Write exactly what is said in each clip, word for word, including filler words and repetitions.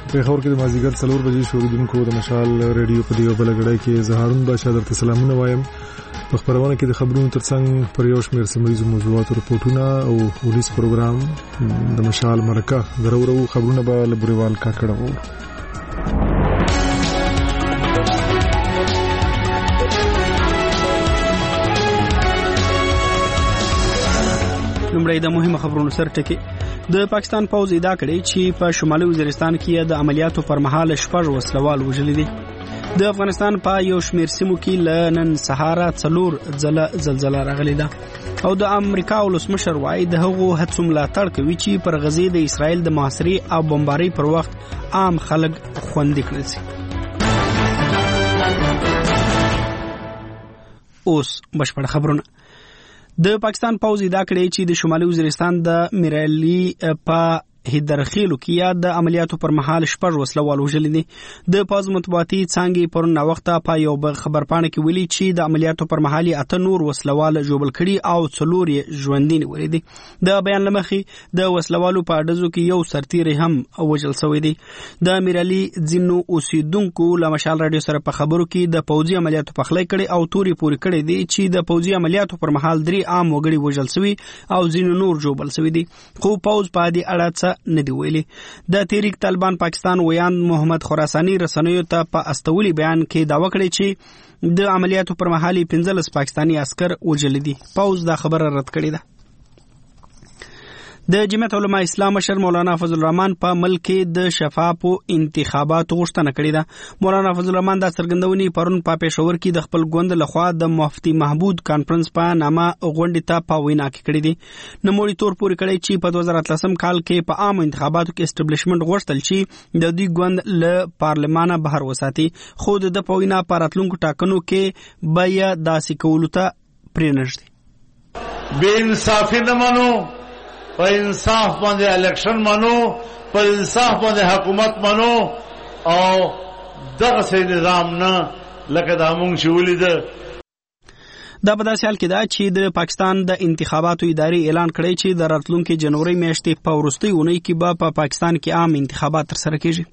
په خبر کې د مازیګر څلور بجې شوریدونکو د مشال ریډیو په دیو بلګړای کې زهارون بادشاہ درته سلامونه وایم. په خبرونه کې د خبرونو ترڅنګ پر یو شمېر سیمایي موضوعات رپورټونه او ولس پروګرام د مشال مرکه ضرورو خبرونه به لبریوال کاکړه وو. لومړی د مهمه خبرونو سره ټکی. د پاکستان پوځ ادعا کړې چې په شمالي وزیرستان کې د عملیاتو پر مهال شپږ وسلوال وژل دي. د افغانستان په یو شمېر سیمو کې لنن سهارا څلور ځله زلزلہ راغلې ده او د امریکا ولسمشر وايي د هغو هڅو ملاتړ کوي چې پر غزې د اسرائیل د محاصرې او بمبارۍ پر وخت عام خلک خوندي کړي شي. اوس بشپړ خبرونه. د پاکستان پوځ ادعا کړې چې د شمالي وزیرستان د میرالی په هدرخیلو کې یا د عملیاتو پر مهال شپږ وسلوال وژل دي. د پوځ مطبوعاتي څانګې پرون وخت په یو خبرپاڼه کې ویلي چې د عملیاتو پر مهال اته نور وسلوال ژوبل کړي او څلور یې ژوندي نیولي دي. د بیان لمخې د وسلوالو په اډزو کې یو سرتیری هم وژل شوی دی. د میرالی ځینو اوسیدونکو له مشال رادیو سره په خبرو کې د پوځي عملیاتو پخلی کړي او توري پوري کړي دي چې د پوځي عملیاتو پر مهال درې عام وګړي وژل شوی او ځینو نور ژوبل شوی دي. خو پوځ په دې اړه څه ندی ویلي. د تحریک طالبان پاکستان ویان محمد خراسانی رسنیو ته په استولي بیان کې داوا کړې چې د عملیاتو پر مهال پنځلس پاکستانی عسكر وژل دي. پوځ دا خبره رد کړې ده. د جمعیت علماء اسلام مشر مولانا فضل الرحمن په ملک کې د شفافو انتخاباتو غوښتنه کړې ده. مولانا فضل الرحمن دا څرګندونې پرون په پېښور کې د خپل ګوند لخوا د مفتي محمود کانفرنس په نامه غونډې ته په وینا کې کړې دي. نوموړي تور پورې کړی چې په دوه زره اتلسم کال کې په عام انتخاباتو کې اسټابلیشمنت غوښتل چې د دوی ګوند له پارلمانه بهر وساتي، خو د په وینا په راتلونکو ټاکنو کې به یې داسې کولو ته پرې نږدي. بې انصافي نه منو، په انصاف باندې الیکشن منو، په انصاف باندې حکومت منو او دغه سي نظام نه لکه دا مونږ چې ولیده. دا په داسې حال کې ده چې د پاکستان د انتخاباتو ادارې اعلان کړی چې د راتلونکي جنوري میاشتې په وروستۍ اونۍ کې به په پاکستان کې عام انتخابات ترسره کیږي.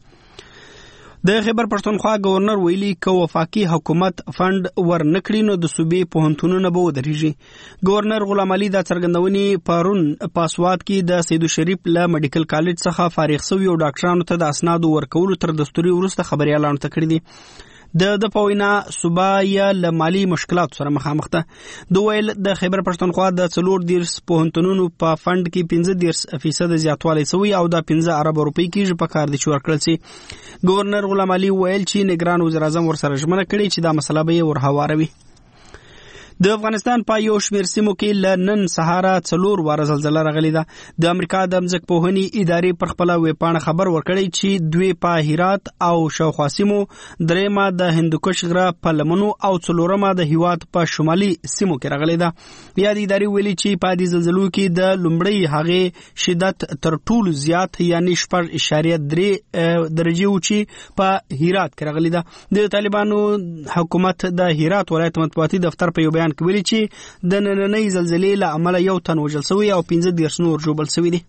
د خیبر پښتونخوا گورنر ویلي که وفاقي حکومت فند ورنکړي نو د صوبې پوهنتونونه به ودرېږي. گورنر غلام علي دا څرګندونې پرون په سوات کې د سیدو شریف له میډیکل کالج څخه فارغ شوي او ډاکټرانو ته د اسنادو ورکولو تر دستوري وروسته خبريالانو ته کړي دي. د د پوینا صوبا یا له مالی مشکلات سره مخامخ ده. د ویل د خیبر پښتونخوا د څلور دیرس پوهنتونونو په فند کې پنځه دیرس فیصد زیاتوالی شوی او د پنځه ارب روپۍ کې په کار دي چې ورکړل شي. گورنر غلام علي ویل چې نگران وزیر اعظم ورسره ژمنه کړې چې دا مسله به یې ورهواروي. د افغانستان په یو شمېر سیمو کې لنن سهارا څلور واره زلزلہ راغلې ده. د امریکا د ځمکپوهنې ادارې پر خپل ویبپاڼه خبر ورکړی چې دوی په هرات او شاوخوا سیمو، درېمه د هندوکش غره په لمنو او څلورمه د هیواد په شمالي سیمو کې راغلې ده. بیا د ادارې ویلي چې په دې زلزلو کې د لومړۍ هغې شدت تر ټولو زیات یعنی شپږ اعشاریه درې درجې و چې په هرات کې راغلې ده. د طالبانو حکومت د هرات ولایت مطبوعاتي دفتر په یو بیان کې ویلي چې د نننۍ زلزلې له امله یو تن وژل شوی او پنځه دیرش نور ژوبل شوي دي.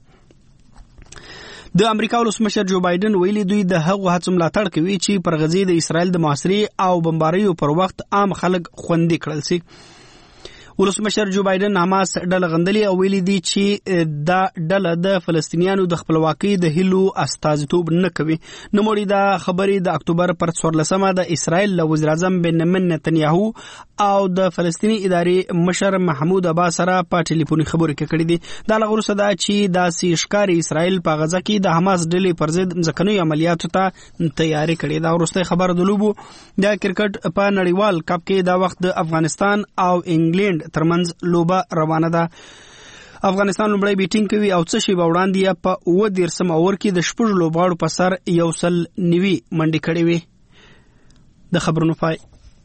د امریکا ولسمشر جو بایدن ویلي دوی د هغو هڅو ملاتړ کوي چې پر غزې د اسرائیل د محاصرې او بمباریو پر وخت عام خلک خوندي کړل شي. ولسمشر جو بایدن حماس ډله غندلي او ویلي دي چې دا ډله د فلسطینیانو د خپلواکۍ د هیلو استازیتوب نه کوي. نوموړي دا خبرې د اکتوبر پر څوارلسمه د اسرائیل له وزیر اعظم بنیامین نتنیاهو او د فلسطیني ادارې مشر محمود عباس سره په ټلیفوني خبرو کې کړې دي. دا لغه وروسته دا چې داسې ښکاري اسرائیل په غزه کې د حماس ډلې پر ضد ځمکنیو عملیاتو ته تیاری کړې. دا وروستۍ خبر د لوبو د کرکټ په نړیوال کپ کې دا وخت د افغانستان او انګلند ترمنځ لوبه روانه ده. افغانستان لومړی بیټینګ کوي او څه شی به وړاندې په اووه دیرسم اوور کې د شپږ لوبغاړو په سر یو سل نوي منډې کړې وي. د خبرونو پای.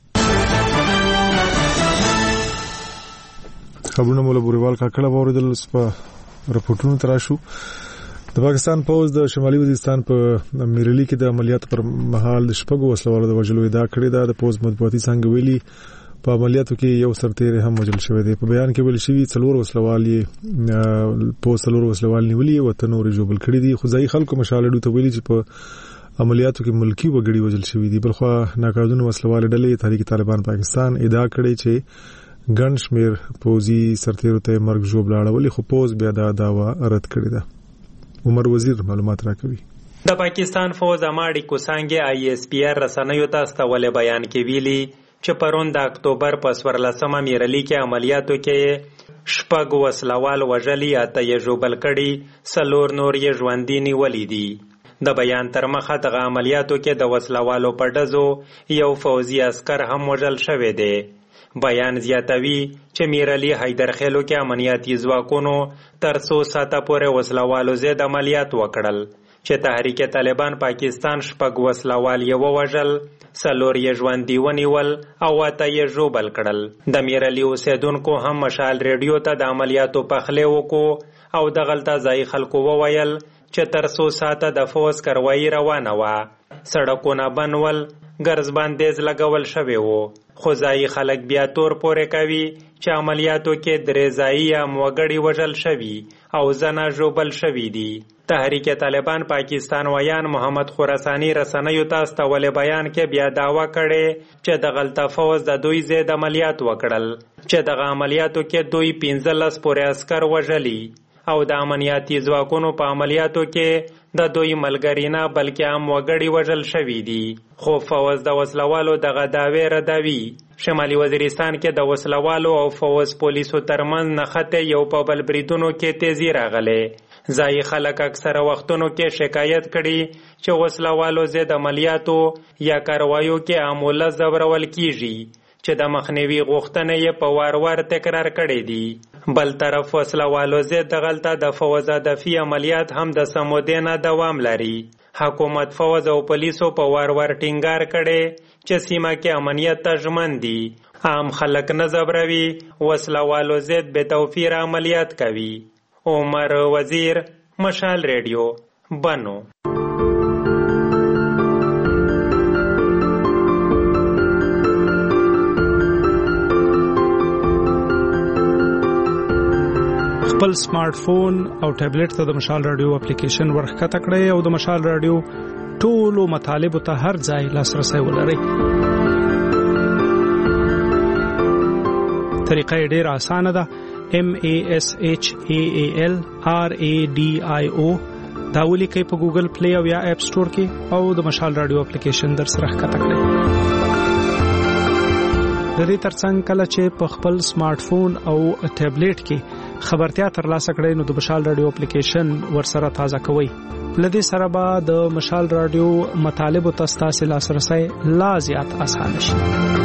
خبرونه مولا بوریوال کاکړه واوریدل. په رپورټونو تراشو د پاکستان پوځ د شمالي وزیرستان په میرلی کې د عملیاتو پر مهال د شپږو وسلوالو د وژلو ادعا کړې ده. د پوځ مطبوعاتي څانګه ویلي په عملیاتو کې یو سرتیری هم وژل شوی دی. په بیان کې ویل شوی څلور وسلوال یې په څلور وسلوال نیولي او ته نور جوړل کړي دي. خو ځای خلکو مشالډو ته ویلي چې په عملیاتو کې ملکی وګړي وژل شوی دي. بلخوا ناقانونه وسلواله ډلې تحریک طالبان پاکستان ادعا کړې چې ګڼ شمېر پوځي سرتیرو ته مرګ ژوبل اړولې، خو پوز بیا دا داوا رد کړې ده. عمر وزیر معلومات راکوي. د پاکستان فوز اماړي کوسانګي آی ایس پی آر رسنیو ته استولې بیان کې ویلي چې پرون د اکتوبر په څوارلسمه میرلي کې عملیاتو کې شپږ وسلوال وژلي، اته یې ژوبل کړي، څلور نور یې ژوندي نیولي دي. د بیان تر مخه دغه عملیاتو کې د وسلوالو په ډزو یو فوزي عسکر هم وژل شوی دی. بیان زیاتوي چې میرعلي حیدرخیلو کې امنیتي ځواکونو تر څو ساعته پورې وسلوالو ضد عملیات وکړل چې تحریک طالبان پاکستان شپږ وسلوال یې ووژل، څلور یې ژوندي ونیول او اته یې ژوبل کړل. د میرعلي اوسیدونکو هم مشال ریډیو ته د عملیاتو پخلی وکړو او دغلته ځایي خلکو وویل چې تر څو ساعته د فوز کاروایي روانه وه، سړکونه بند ول، ګرځ بندیز لګول شوی و، خو ځایي خلک بیا تور پورې کوي چې عملیاتو کې درې ځایي هم وګړي وژل شوي او زنه ژوبل شوي دي. تحریک طالبان پاکستان ویان محمد خراسانی رسنیو ته استولې بیان کې بیا دعوا کړې چې د غلطه فوز د دوی ضد عملیات وکړل، چې دغه عملیاتو کې دوی پنځلس پورې عسکر وژلي او د امنیتي ځواکونو په عملیاتو کې د دوی ملګری نه بلکې هم وګړي وژل شوي دي. خو فوز د وسلوالو دغه دعوې ردوي. شمالي وزیرستان کې د وسلوالو او فوز پولیسو ترمنځ نښتې یو په بل بریدونو کې تیزی راغلی. ځایي خلک اکثره وختونو کې شکایت کړي چې وسلوالو ضد عملیاتو یا کاروایو کې عامله ځورول کیږي چې د مخنیوي غوښتنې یې په وار وار تکرار کړي دي. بل طرف وسلوالو ضد دغلته د فوز هدفي عملیات هم د سمودې نه دوام لري. حکومت فوز او پولیسو په وار وار ټینګار کړي چې سیمه کې امنیت ته ژمن دي، عام خلک نه ځبروي، وسلوالو ضد بې توفیر عملیات کوي. عمر وزیر، مشال ریډیو، بنو. خپل سمارټ فون او ټابلیټ ته د مشال رادیو اپلیکیشن ورښکته کړئ او د مشال رادیو ټولو مطالبو ته هر ځای لاسرسی ولرئ. طریقه یې ډېره اسانه ده. M A S H A A L R A D I O دا ولیکئ په ګوګل پلی او یا اپ سٹور کې او د مشال رادیو اپلیکیشن در سره ښکته کړئ. د دې ترڅنګ کله چې په خپل سمارټ فون او ټابلیټ کې خبرتیا ترلاسه کړئ نو د مشال رادیو اپلیکیشن ورسره تازه کوئ. لدې سره به د مشال رادیو مطالبو ته ستاسو لاسرسی لا زیات اسانه شي.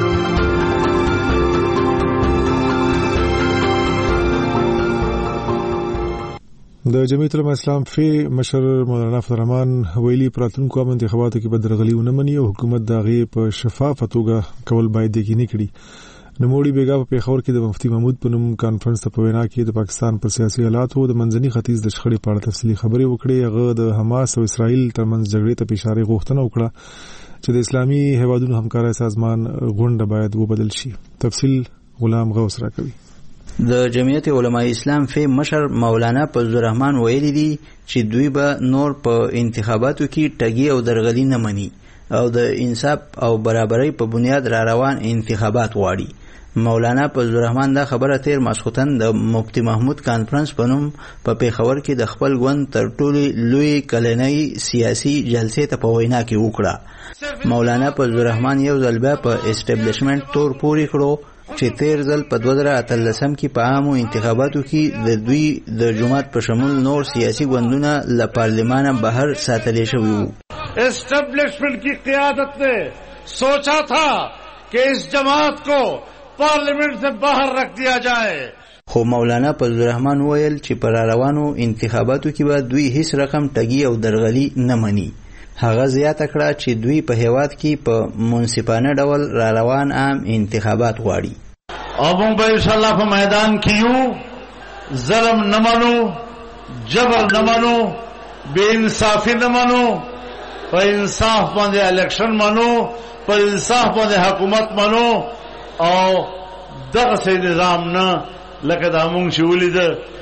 د جمعیت العلماء اسلام فی مشر مولانا فضل الرحمن ویلي پراتونکو عام انتخاباتو کې بدرغلي ونه مني او حکومت د هغې په شفافه توګه کول باید یقیني کړي. نوموړي بیګا په پیښور کې د مفتي محمود په نوم کانفرنس ته په وینا کې د پاکستان پر سیاسي حالاتو د منځني ختیځ د شخړې په اړه تفصیلي خبرې وکړې. هغه د حماس او اسرائیل ترمنځ جګړې ته په اشاره غوښتنه وکړه چې د اسلامي هیوادونو همکارۍ سازمان غونډه باید وبدل شي. تفصیل غلام غوث راکوي. د جمعیت علماء اسلام فی مشر مولانا فضل الرحمن ویلي دي چې دوی به نور په انتخاباتو کې ټګي او درغلي نه مني او د انصاف او برابرۍ په بنیاد را روان انتخابات غواړي. مولانا فضل الرحمن دا خبره تیر ماسخوتن د مفتی محمود کانفرنس په نوم په پیښور کې د خپل ګوند تر ټولو لوی کلنۍ سیاسي جلسې ته په وینا کې وکړه. مولانا فضل الرحمن یو ځل بیا په اسټابلیشمنت تور پورې کړو چې تیر ځل په دوه زره اتلسم کې په عامو انتخاباتو کې د دوی د جماعت په شمول نور سیاسي ګوندونه له پارلیمانه بهر ساتل شوي وو. اسٹیبلشمنٹ کی قیادت نے سوچا تھا کہ اس جماعت کو پارلیمنٹ سے باہر رکھ دیا جائے. خو مولانا فضل الرحمن ویل چې پر روانو انتخاباتو کې به دوی هیڅ رقم ټګي او درغلي نه مني. هغه زیاته کړه چې دوی په هیواد کې په منصفانه ډول را روان عام انتخابات غواړي. او موږ به انشاءالله په میدان کې یو، ظلم نه منو، جبر نه منو، بے انصافي نه منو، په انصاف باندې الیکشن منو، په انصاف باندې حکومت منو او دغه سي نظام نه لکه دا مونږ چې ولید.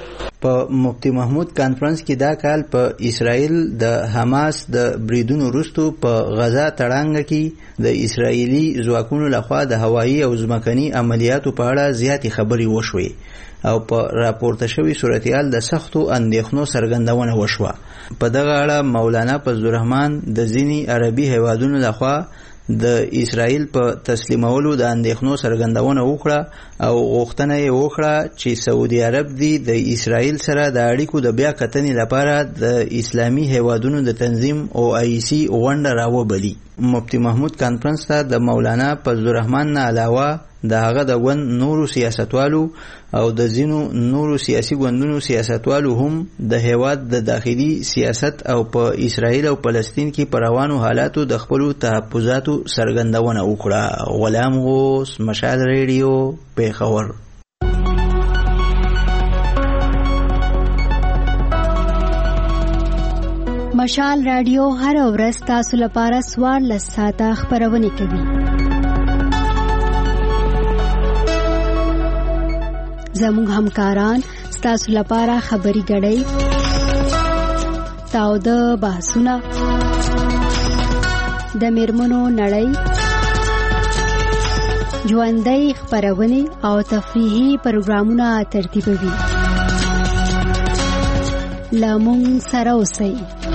په مفتی محمود کانفرنس کې دا کال په اسرائیل د حماس د بریدونو وروسته په غزا تړانګه کې د اسرائیلي ځواکونو لخوا د هوایي او ځمکني عملیاتو په اړه زیاتې خبرې وشوې او په راپورته شوی صورتحال د سختو اندېښنو څرګندونه وشوه. په دغه اړه مولانا فضل الرحمن د ځینې عربي هیوادونو لخوا د اسرائیل په تسلیمولو د اندېښنو څرګندونه وکړه او غوښتنه یې وکړه چې سعودي عرب دی د اسرائیل سره د اړیکو د بیا کتنې لپاره د اسلامي هیوادونو د تنظیم او آی سی غونډه راوبلي. مفتی محمود کانفرنس ته د مولانا فضل الرحمن نه علاوه د هغه د ګوند نورو سیاستوالو او د ځینو نورو سیاسي ګوندونو سیاستوالو هم د هیواد د داخلي سیاست او په اسرائیل او فلسطین کې پر روانو حالاتو د خپلو تحفظاتو څرګندونه وکړه. غلام غوث، مشال ریډیو، پیښور. مشال رادیو هر ورځ تاسو لپاره څوارلس ساعته خپرونه کوي. زموږ همکاران ستاسو لپاره خبري ګړۍ، تاوده بحثونه، د میرمنو نړۍ، ژوندۍ خپرونې او تفریحي پروګرامونه ترتیبوي. له موږ سره اوسئ.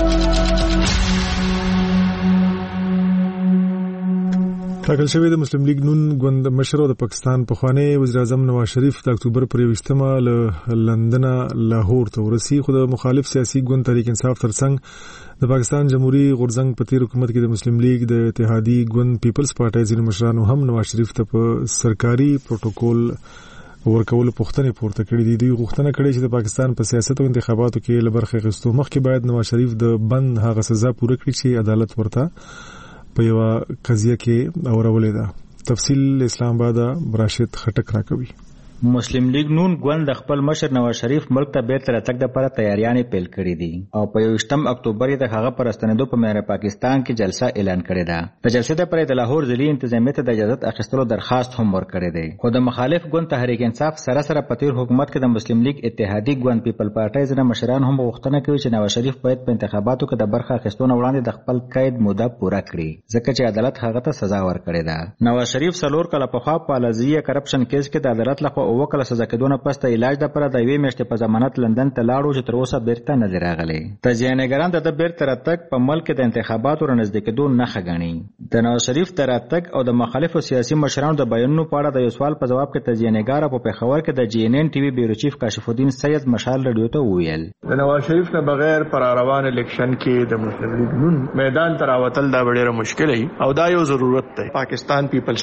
ټاکل شوی د مسلم لیگ نون ګوند مشر او د پاکستان پخوانی وزیر اعظم نواز شریف د اکتوبر پر یوویشتمه له لندن لاهور ته ورسي، خو د مخالف سیاسي ګوند تحریک انصاف ترڅنګ د پاکستان جمهوریت غورځنګ په تیر حکومت کې د مسلم لیگ د اتحادی ګوند پیپلز پارټي ځینو مشرانو هم نواز شریف ته په سرکاري پروتوکول ورکول پوښتنې پورته کړې دي. دوی غوښتنه کړې چې د پاکستان په سیاست او انتخاباتو کې له برخې اخیستو مخکې باید نواز شریف د بند هغه سزا پوره کړي چې عدالت ورته په یو قضیه کې اورولې ده. تفصیل اسلام آباد راشد خټک راکوي. مسلم لیگ نون ګوند د خپل مشر نواز شریف ملک ته بیرته راتګ لپاره تیاریانې پیل کړې دي او په یوویشتم اکتوبر د هغه پر استنیدو په مهر پاکستان کې جلسه اعلان کړې ده. د جلسې لپاره د لاهور ضلعي انتظامیه ته د اجازه اخیستلو درخواست هم ورکړی دی، خو د مخالف ګوند تحریک انصاف سره سره په تیر حکومت کې د مسلم لیگ اتحادی ګوند پیپل پارټي ځینې مشران هم غوښتنه کوي چې نواز شریف باید په انتخاباتو کې د برخه اخیستو نه وړاندې د خپل قید موده پوره کړي، ځکه چې عدالت هغه ته سزا ورکړې ده. نواز شریف څلور کاله پخوا په الزیه کرپشن کیس کې د عدالت لخوا اوه کاله سزا کېدو پس د علاج لپاره د یوې میاشتې په ضمانت لندن ته لاړو چې تر اوسه بیرته نه دی راغلی. تجزیه نګران د بیرته راتګ په ملک د انتخاباتو رانږدې کېدو نښه ګڼي. د نواز شریف د راتګ او د مخالفو سیاسي مشرانو د بیانونو په اړه د یو سوال په جواب کې تجزیه نګار په پېښور کې د جی ان ان ټي وي بیورو چیف کاشف الدین سید مشال رادیو ته وویل د نواز شریف نه بغیر پر روان الیکشن کې د مسلم لیگ نون میدان ته راوتل دا ډېره مشکل دی او دا یو ضرورت دی. پاکستان پیپلز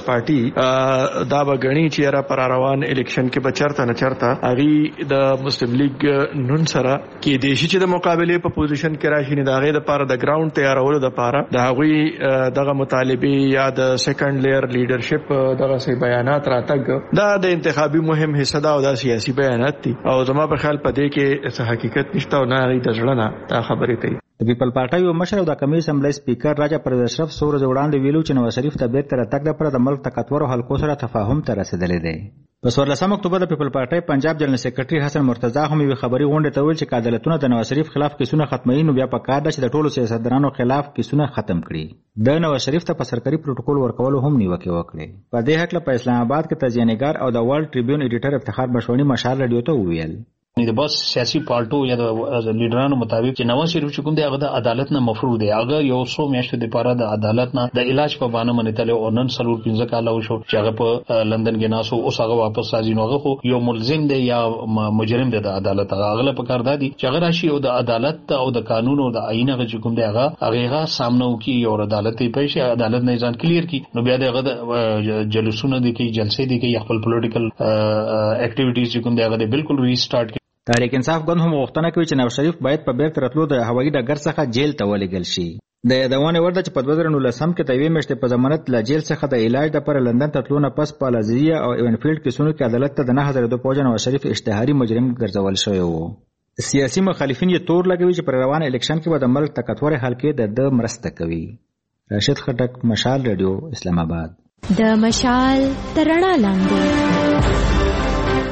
پارټي دا به ګڼي چې را پر روان الیکشن کې بچرته نه چرته اغي د مسلم لیگ نون سره کې دیشي چې د مقابله په پوزیشن کې راشي نه داغه د پاره د ګراوند تیارولو د پاره د هغوی دغه مطالبه یا د سیکنډ لیر لیډرشپ دغه سي بیانات راتګ دا د انتخابي مهم حصہ دا او د سیاسي بیانات دي او زما په خیال پدې کې څه حقیقت نشته او نه غي د ځړنه دا خبرې کوي. د پیپل پارټي او مشر او د کمیټې اسمبلی سپیکر راجا پرویز اشرف سور وړاندې ویلو چې نواز شریف ته بیرته راتګ لپاره د ملک تکتور او حلقو سره تفاهم ته رسیدلی دی. په څوارلسم اکتوبر د پیپل پارټي پنجاب جنرال سیکریټري حسن مرتضی هم یو خبري غونډه ته ویل چې عدالتونه د نواز شریف خلاف کیسونه ختموي نو بیا په کار ده چې د ټولو سیاستدانانو خلاف کیسونه ختم کړي. د نواز شریف ته په سرکاري پروتوکول ورکولو هم نیوکه وکړي. په دې حق په اسلام آباد کې تجزیه نګار او د ورلد ټریبیون ایډیټر افتخار بشوانی مشال رادیو ته وویل د بس سیاسي پارټو یا د لیډرانو مطابق چې نواز شریف چې کوم دی هغه د عدالت نه مفروض دی، هغه یو څو میاشتې لپاره د عدالت نه د علاج په بانه منتل او نن سلور پنځه کاله وشو چې هغه په لندن کې ناسو اوس هغه واپس راځي نو هغه خو یو ملزم دی یا مجرم دی د عدالت. هغه په کار دی چې هغه راشي او د عدالت او د قانون او د آئین هغه چې کوم دی هغه هغه سامنے وکي او عدالت یې پېښه عدالت نه ځان کلیر کی نو بیا دغه جلسونه دي کې جلسې دي کې خپل پولیټیکل اکټیویټیز چې کوم دی هغه بالکل ریسټارټ. تحریک انصاف ګوند هم غوښتنه کوي چې نواز شریف باید په بیرته راتلو د هوایي ډګر څخه جیل ته ولېږل شي. د یادونه ورده چې په دوه زره نولسم کې د یوې میاشتې په ضمانت له جیل څخه د علاج لپاره لندن ته تلو نه پس په الزیه او ایونفیلډ کیسونو کې عدالت ته د نه هزار دوه پوجا نواز شریف اشتهاري مجرم ګرځول شوی وو. سیاسي مخالفین یې تور لګوي چې پر روان الیکشن کې به د ملک تکتور حلقې د د مرسته کوي. راشد خټک، مشال رادیو، اسلام آباد. د مشال ترڼا لاندې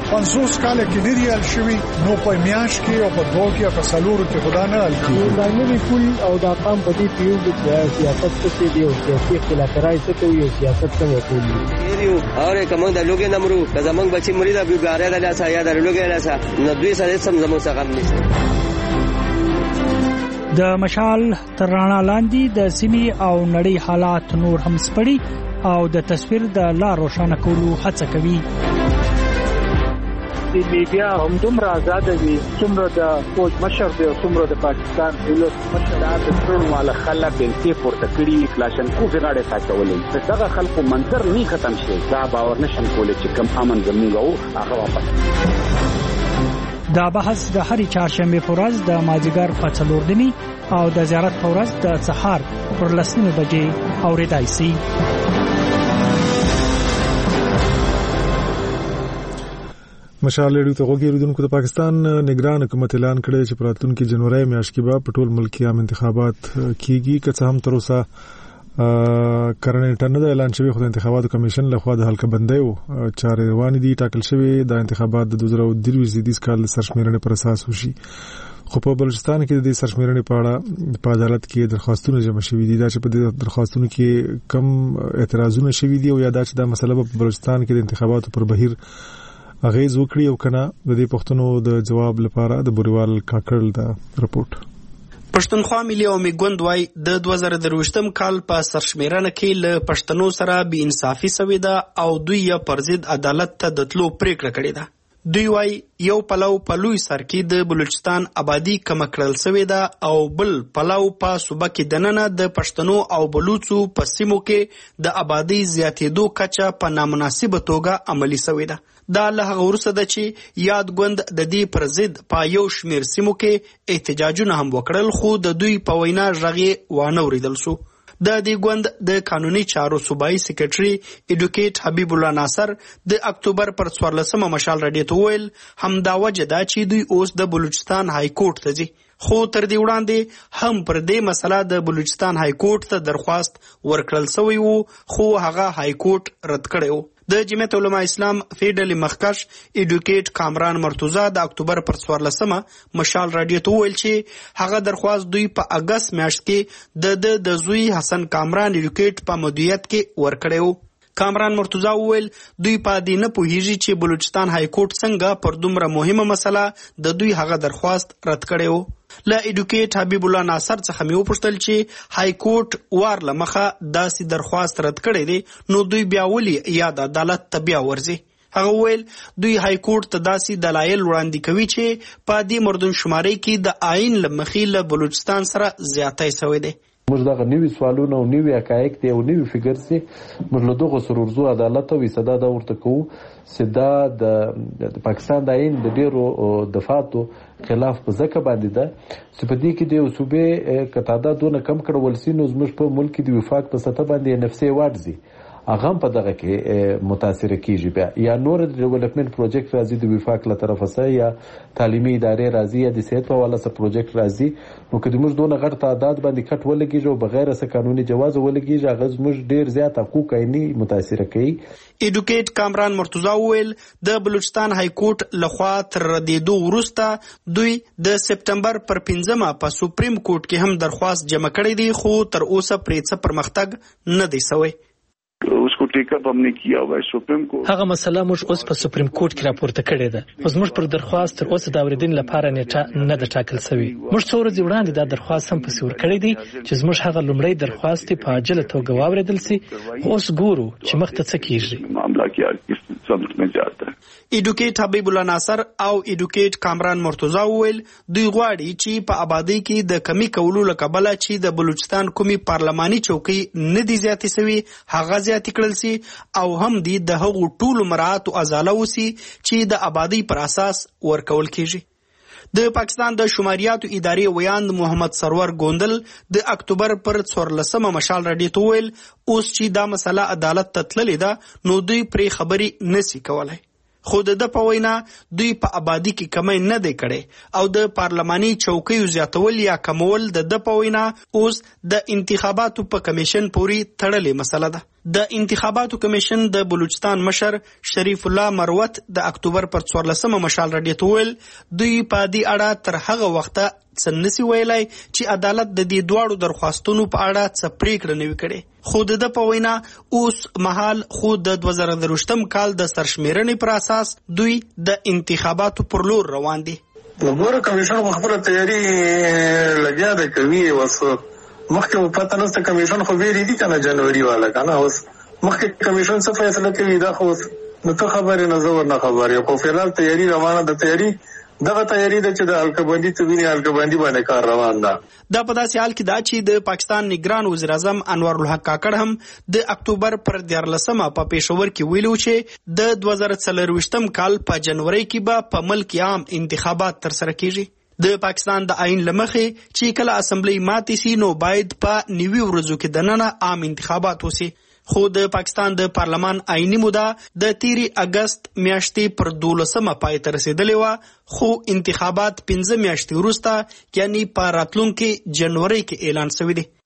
پنځوس کاله کې لري ال شوی نو په میاش کې او په دوه کې په سلور کې خدا نه ال کې دا نوی پول او دا قام په دې پیو کې سیاست څه دی او سیاسي اختلاف راځي ته یو سیاست څنګه کوي یو اور کوم د لوګي نمرو که زمنګ بچی مریدا بیګاره د لاسه یا د لوګي لاسه نو دوی سره سم زمو څنګه غم نشته. د مشال تر رڼا لاندې د سیمې او نړۍ حالات نور هم سپړي او د تصویر د لار روښانه کولو هڅه کوي. د میډیا هم دومره آزاد دي څومره د فوج مشر دی او څومره د پاکستان دولت مشر د ټول مال خلک بلکې پورته کړي کلاشن کو غاړه ساتولې دغه خلکو منظر نه ختم شي دا باور نشم کولای چې کم امن زموږ او هغه واپس. دا بحث د هرې چهارشنبه په ورځ د مازیګر په څلور نیمې او د زیارت په ورځ د سهار پر لس نیمې بجې اورېدای شي. مشال ریډیو ته وګورئ د پاکستان نگران حکومت اعلان کړی چې په راتلونکي جنوري میاشت کې به په ټول ملک کې عام انتخابات کیږي که څه هم تر اوسه کرنه انټرنیټ اعلان شوی خو د انتخاباتو کمیشن لخوا د حلقه بندۍ او چارې روان دي ټاکل شوی د انتخابات د دوه زره درویشت زیدیز کال سرشمیرنې پر اساس وشي. خو په بلوچستان کې د سرشمیرنې په اړه په عدالت کې درخواستونه جمع شوي دي دا چې په دې درخواستونو کې کم اعتراضونه شوي دي او یا دا چې دا مسله په بلوچستان کې د انتخاباتو پر بهیر اغیز وکړي او کنه د دې پښتنو د جواب لپاره د بوریوال کاکړ دا رپورت. پښتونخوا ملي او میګوند وای د دوه زره درویشتم کال په سرشمیرنه کې له پښتنو سره بې انصافي سوې ده او دوی یې پر ضد عدالت ته د تلو پریکړه کړې ده. دوی وای یو پلو په لوی سر کې د بلوچستان آبادی کم کړل سوې ده او بل پلو په صوبه کې دننه د پښتنو او بلوچو په سیمو کې د آبادی زیاتېدو کچه په نامناسبه توګه عملی سوې ده. دا له هغه وروسته ده چې یاد ګوند د دې پر ضد په یو شمیر سیمو کې احتجاجونه هم وکړل خو د دوی په وینا غږ وانه اوریدل شو. د دې ګوند د قانوني چارو صوبایي سیکریټري ایډوکیټ حبیب الله ناصر د اکتوبر پر څوارلسمه مشال راډیو ته ویل همدا وجه ده چې دوی اوس د بلوچستان های کورټ ته ځي. خو تر دې وړاندې هم پر دې مسله د بلوچستان های کورټ ته درخواست ورکړل شوی وو خو هغه های کورټ رد کړی وو. د جمعیت علماء اسلام فیډل مخکش ایډوکیټ کامران مرتضی د اکتوبر پر څوارلسمه مشال راډیو ته ویل چې هغه درخواست دوی په اگست میاشت کې د د زوی حسن کامران ایډوکیټ په مدیریت کې ورکړی وو. کامران مرتضی ویل دوی په دې نه پوهیږي چې بلوچستان های کورټ څنګه پر دومره مهمه مسله د دوی هغه درخواست رد کړی وو. له ایډوکیټ حبیب الله ناصر څخه مې وپوښتل چې های کورټ وار له مخه داسې درخواست رد کړی دی نو دوی بیا ولې یا د عدالت ته بیا ورځي. هغه ویل دوی های کورټ ته داسې دلایل وړاندې کوي چې په دې مردمشمارۍ کې د آئین له مخې له بلوچستان سره زیاتی شوی دی. موږ دغه نوي سوالونه او نوي حقایق دي او نوي فکر سي موږ له دغه سره ورزو عدالت او صدا دا ورته کوو چې دا د پاکستان د آئین د ډیرو دفعاتو خلاف په ځکه باندې ده چې په دې کې د یو صوبې که تعدادونه کم کړول سي نو زموږ په ملک کې د وفاق په سطح باندې نفسي واړځي هغه په دغه کې متاثر کیږي بیا یا نور د ډیولپمنٹ پروجیکټ راځي د وفاق له طرفه سره یا تعلیمي ادارې راځي یا د صحت په حواله سره پروجیکټ راځي نو که موږ دونه غټ تعداد باندې کټ ولګیږي او بغیر څه قانوني جواز ولګیږي هغه موږ ډیر زیات حقوق عیني متاثر کوي. ایډوکیټ کامران مرتضی ویل د بلوچستان های کورټ لخوا تر ردیدو وروسته دوی د سپتمبر پر پنځمه په سپریم کورټ کې هم درخواست جمع کړی دی خو تر اوسه پرې څه پرمختګ نه دی شوی. उसको टेकअप हमने किया हुआ है सुप्रीम कोर्ट هغه مسله موږ اوس په سپریم کورټ کې راپورته کړې ده خو زموږ پر درخواست تر اوسه د اوریدنې لپاره نیټه نه ده ټاکل شوې. موږ څو ورځې وړاندې دا درخواست هم پسې ورکړی دی چې زموږ هغه لومړی درخواست په عاجله توګه واوریدل شي خو اوس ګورو چې مخته څه کیږي. معاملہ کیا کس سمت میں جاتا ہے. ایډوکیټ حبیب الله ناصر او ایډوکیټ کامران مرتضی ویل دوی غواړي چې په آبادی کې د کمی کولو لکبله چې د بلوچستان کومي پارلماني چوکۍ نه دي زیاتې سوي هغه زیاتې کړل سي او هم دي د هغو ټولو مراعات او ازاله وسی چې د آبادی پر اساس ورکول کیږي. د پاکستان د شماریاتو ادارې ویاند محمد سرور ګوندل د اکتوبر پر څوارلسمه مشال راډیو ته ویل اوس چې دا مسله عدالت ته تللې ده نو دوی پرې خبرې نسی کولای. خو د په وینا دوی په آبادی کې کمی نه دی کړي او د پارلماني چوکیو زیاتول یا کمول د په وینا اوس د انتخاباتو په کمیشن پوري تړلې مسله ده. د انتخاباتو کمیشن د بلوچستان مشر شریف الله مروت د اکتوبر پر څوارلسمه مشال راډیو ته ویل دوی په دې اړه تر هغه وخته څه نسی ویلای چې عدالت د دې دواړو درخواستونو په اړه څه پریکړه نه وي کړې. خو د په وینا اوس مهال خو د دوه زره درویشتم کال د سرشمیرنې پر اساس دوی د انتخاباتو پر لور روان دي. وګوره کمیشن خپل تیاری لګیا ده کوي اوس مخکې پته نشته کمیشن خو ویری دي کنه جنوري والا کنه اوس مخکې کمیشن څه فیصله کوي دا خو نو ته خبرې نه زور نه خبرې خو فعال تیاری روانه ده. تیاری دغه تیاری ده چې د الکبندي تبینی الکبندي باندې کار روان ده. دا په داسې حال کې دا چې د پاکستان نگران وزیر اعظم انور الحق کاکړ هم د اکتوبر پر دیارلسمه په پېښور کې ویلو چې د دوه زره څلرویشتم کال په جنوري کې به په ملک عام انتخابات ترسره کیږي. د پاکستان د آئین لمخې چې کله اسمبلی ماتې سي نو باید په نیوي ورځو کې دننه عام انتخابات وسي. خو د پاکستان د پارلمان آئینی موده د تیری اگست میاشتې پر دولسمه پای ته رسیدلې وه خو انتخابات پنځه میاشتې وروسته یعنی په راتلونکي جنوري کې اعلان شوی دی.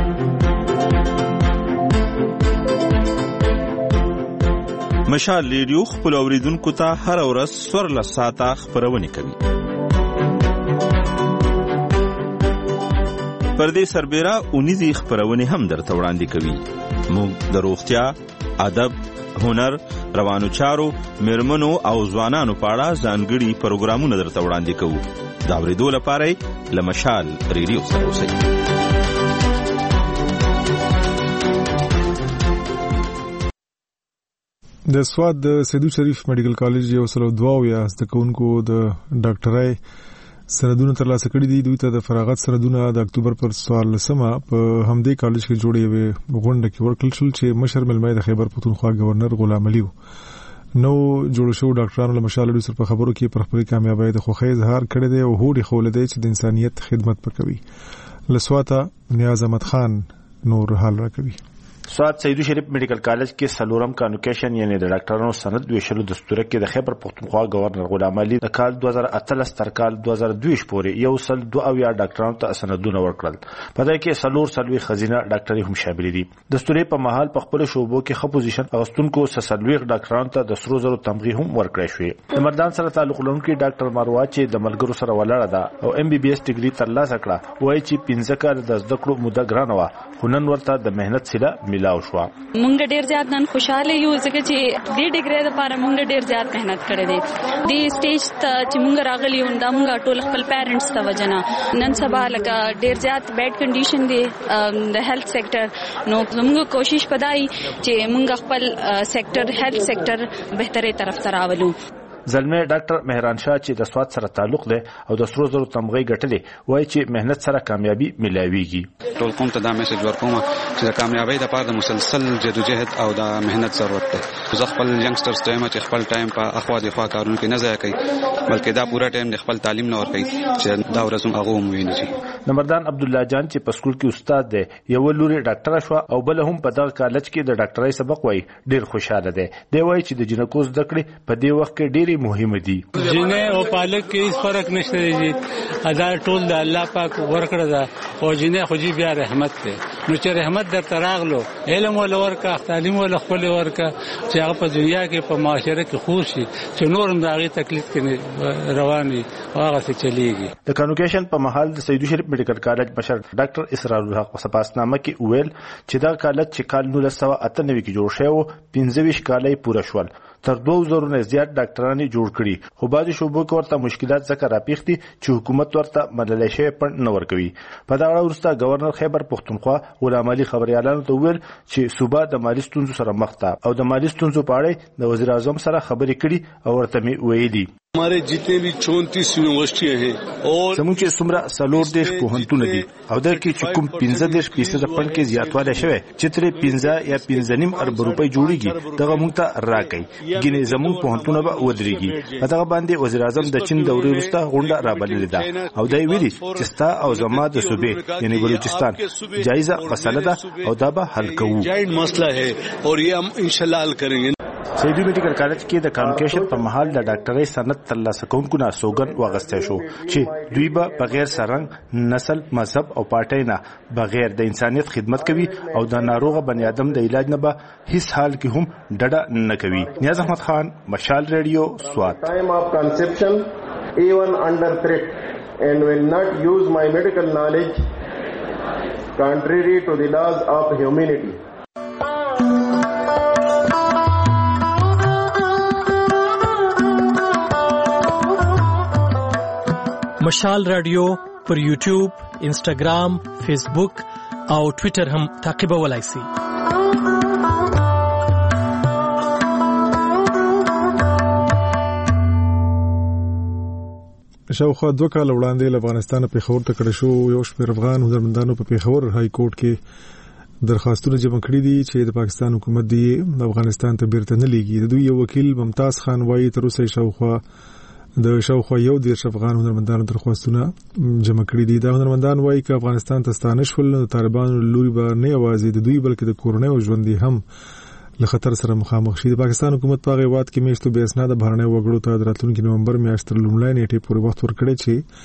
مشال ریډیو خپل اوریدونکو ته هر ورځ څوارلس ساعته خبرونه کوي. پر دې سربېره اونیزي خبرونه هم درته وړاندې کوي. موږ د روغتیا، ادب، هنر، روانو چارو، میرمنو او ځوانانو په اړه ځانګړي پروګرامونه درته وړاندې کوو. دا اورېدو لپاره له مشال ریډیو سره اوسئ. د سواد د سیدو شریف میډیکل کالج یو سلو دواویا زده کوونکو د ډاکټرای سندونه ترلاسه کړي دي. دوی ته د فراغت سندونه د اکتوبر پر څوارلسمه په همدې کالج کې جوړې وي غونډه کې ورکړل شول چې مشر ملمای د خیبر پختونخوا گورنر غلام علي نو جوړ شو ډاکټرانو له مشال سره په خبرو کې پر خپل کامیابی د خوخي اظهار کړی دی او هوډي خول دی چې د انسانيت خدمت وکوي. لسواته نیاز احمد خان نور حال راکوي. سواد سیدو شریف میډیکل کالج کې سلورم کانوکیشن یعنی د ډاکټرانو سند ویشلو دستور کې د خیبر پختونخوا گورنر غلام علي د کال دوه زره اتلس تر کال دوه زره دوه پورې یو سل دوه اویا ډاکټرانو ته سندونه ورکړل. په دې کې سلور سلوي خزینه ډاکټري هم شامل دي. دستوري په محل په خپل شوبو کې خو پوزیشن اغستونکو سلوي ډاکټرانو ته د سرو زرو تمغه هم ورکړی شوی. د مردان سره تعلق لرونکي ډاکټر مروه چې د ملګرو سره ولاړه ده او ام بي بي اس ډیګري ترلاسه کړه وایي چې پنځه کال د زده کړو موده ګرانه وه خو نن ورته د مهنت سره ملاو شو. مونږ ډیر زیات نن خوشاله یو ځکه چې دې ډیګري لپاره مونږ ډیر زیات مهنت کړې دي. دې سټیج ته چې مونږ راغلي یو دا مونږ ټول خپل پیرنټس ته وجنه نن سبا لکه ډیر زیات بیډ کنډیشن دي د هیلث سېکټر نو موږ کوشش پدای چې مونږ خپل سېکټر هیلث سېکټر بهتري طرف ته راولو. زلمه ډاکټر مهران شاه چې د سواد سره تعلق دی او د سرو زرو تمغه ګټلې وایي چې مهنت سره کامیابی ملاويږي. ټول قوم ته دا میسج ورکوم چې د کامیابی لپاره د مسلسل جدوجہد او د مهنت ضرورت دی. زه خپل ینګسټرز ټایم چې خپل ټایم په اخوا د خوا کارونو کې نه ضایع کوي بلکې دا پورا ټایم د خپل تعلیم نه ور کوي چې دا ورځم هغه هم ویني. نمبردان عبد الله جان چې په سکول کې استاد دی یو لوري ډاکټر شو او بل هم په دغه کالج کې د ډاکټرۍ سبق وایي ډیر خوشاله دی. دی وایي چې د جنکو زده کړې په دې وخت کې ډېری مهمه دي. جنې او پالک کې هیڅ فرق نشته دی. ادا ټول د الله پاک ورکړه ده او جنې خو جی بیا رحمت ده. نو چې رحمت در تراغلو علم ول ورکا تعلیم ول خپل ورکا چې هغه په دنیا کې په معاشره کې خوشي چې نورم داغي تکلیف کې رواني هغه څه چلیږي. د کانوکیشن په محل د سیدو شریف میډیکل کالج مشر ډاکټر اسرار الحق په سپاسنامه کې ویل چې دا کالج چې کال نولس سوه اته نوي کې جوړ شوی و پنځه ویشت کاله پوره شول. تر دوه زره نه زیات ډاکټران جوړ کړي خو بعضي شوبو کې ورته مشکلات ځکه راپیښتي چې حکومت ورته مللې شوی پند نه ورکوي. په دا اړه ورسته گورنر خیبر پختونخوا غلام علي خبريالانو ته ویل چې صوبه د مالی ستونزو سره مخ ده او د مالی ستونزو په اړه د وزیر اعظم سره خبرې کړي او ورته می ویلي हमारे जितने भी चौंतीस यूनिवर्सिटियां हैं और زموږ چې څومره سلور دیش پوهنتونه دي او دا کې چې کوم پنځه دیش فیصد فند کې زیاتوالی شوی چې ترې پنځه یا پنځه نیم ارب روپۍ جوړیږي دغه موږ ته راکړي ګینې زموږ پوهنتونه به ودرېږي. په دغه باندې وزیر اعظم د چین دورې وروسته غونډه رابللې ده او دا یې ویلي چې ستا او زما د صوبې یعنی بلوچستان جایزه مسله ده او دا به حل کوو. مسله ہے اور یہ ہم انشاءاللہ حل کریں گے. سیدو میډیکل کالج کې د کمیونیکیشن په محل د ډاکټرۍ سند ترلاسه کوونکو نه سوګند واغسته شو چې دوی به بغیر سرنګ نسل مذهب او پارټۍ نه بغیر د انسانیت خدمت کوي او د ناروغه بنی آدم د علاج نه به هیڅ حال کې هم ډډه نه کوي. نیاز احمد خان، مشال ریډیو، سوات. Time of conception even under threat and will not use my medical knowledge contrary to the laws of humanity. مشال رادیو پر یوټیوب، انسټاګرام، فیسبوک او ټوئیټر هم تعقیبولای شئ. شاوخوا دوه کال وړاندې له افغانستان پیښور ته کډه شو یو شمېر افغان هنرمندانو په پیښور های کورټ کې درخواستونه جمع کړي دي چې د پاکستان حکومت دی افغانستان ته بیرته نه لیږي. د دوی یو وکیل ممتاز خان وایي تر اوسه شاوخوا د شاوخوا یو دیرش افغان هنرمندانو درخواستونه جمع کړي دي. دا هنرمندان وایي چې افغانستان ته ستانه شول نو طالبانو لوري به نه یوازې د دوی بلکې د کورنۍ او ژوندۍ هم له خطر سره مخامخ شي. د پاکستان حکومت په غیوات کې میاشتو به اسناد بهرنۍ وګړو ته د راتلونکي نومبر میاشت تر لومړۍ نیټې پورې وخت ورکړي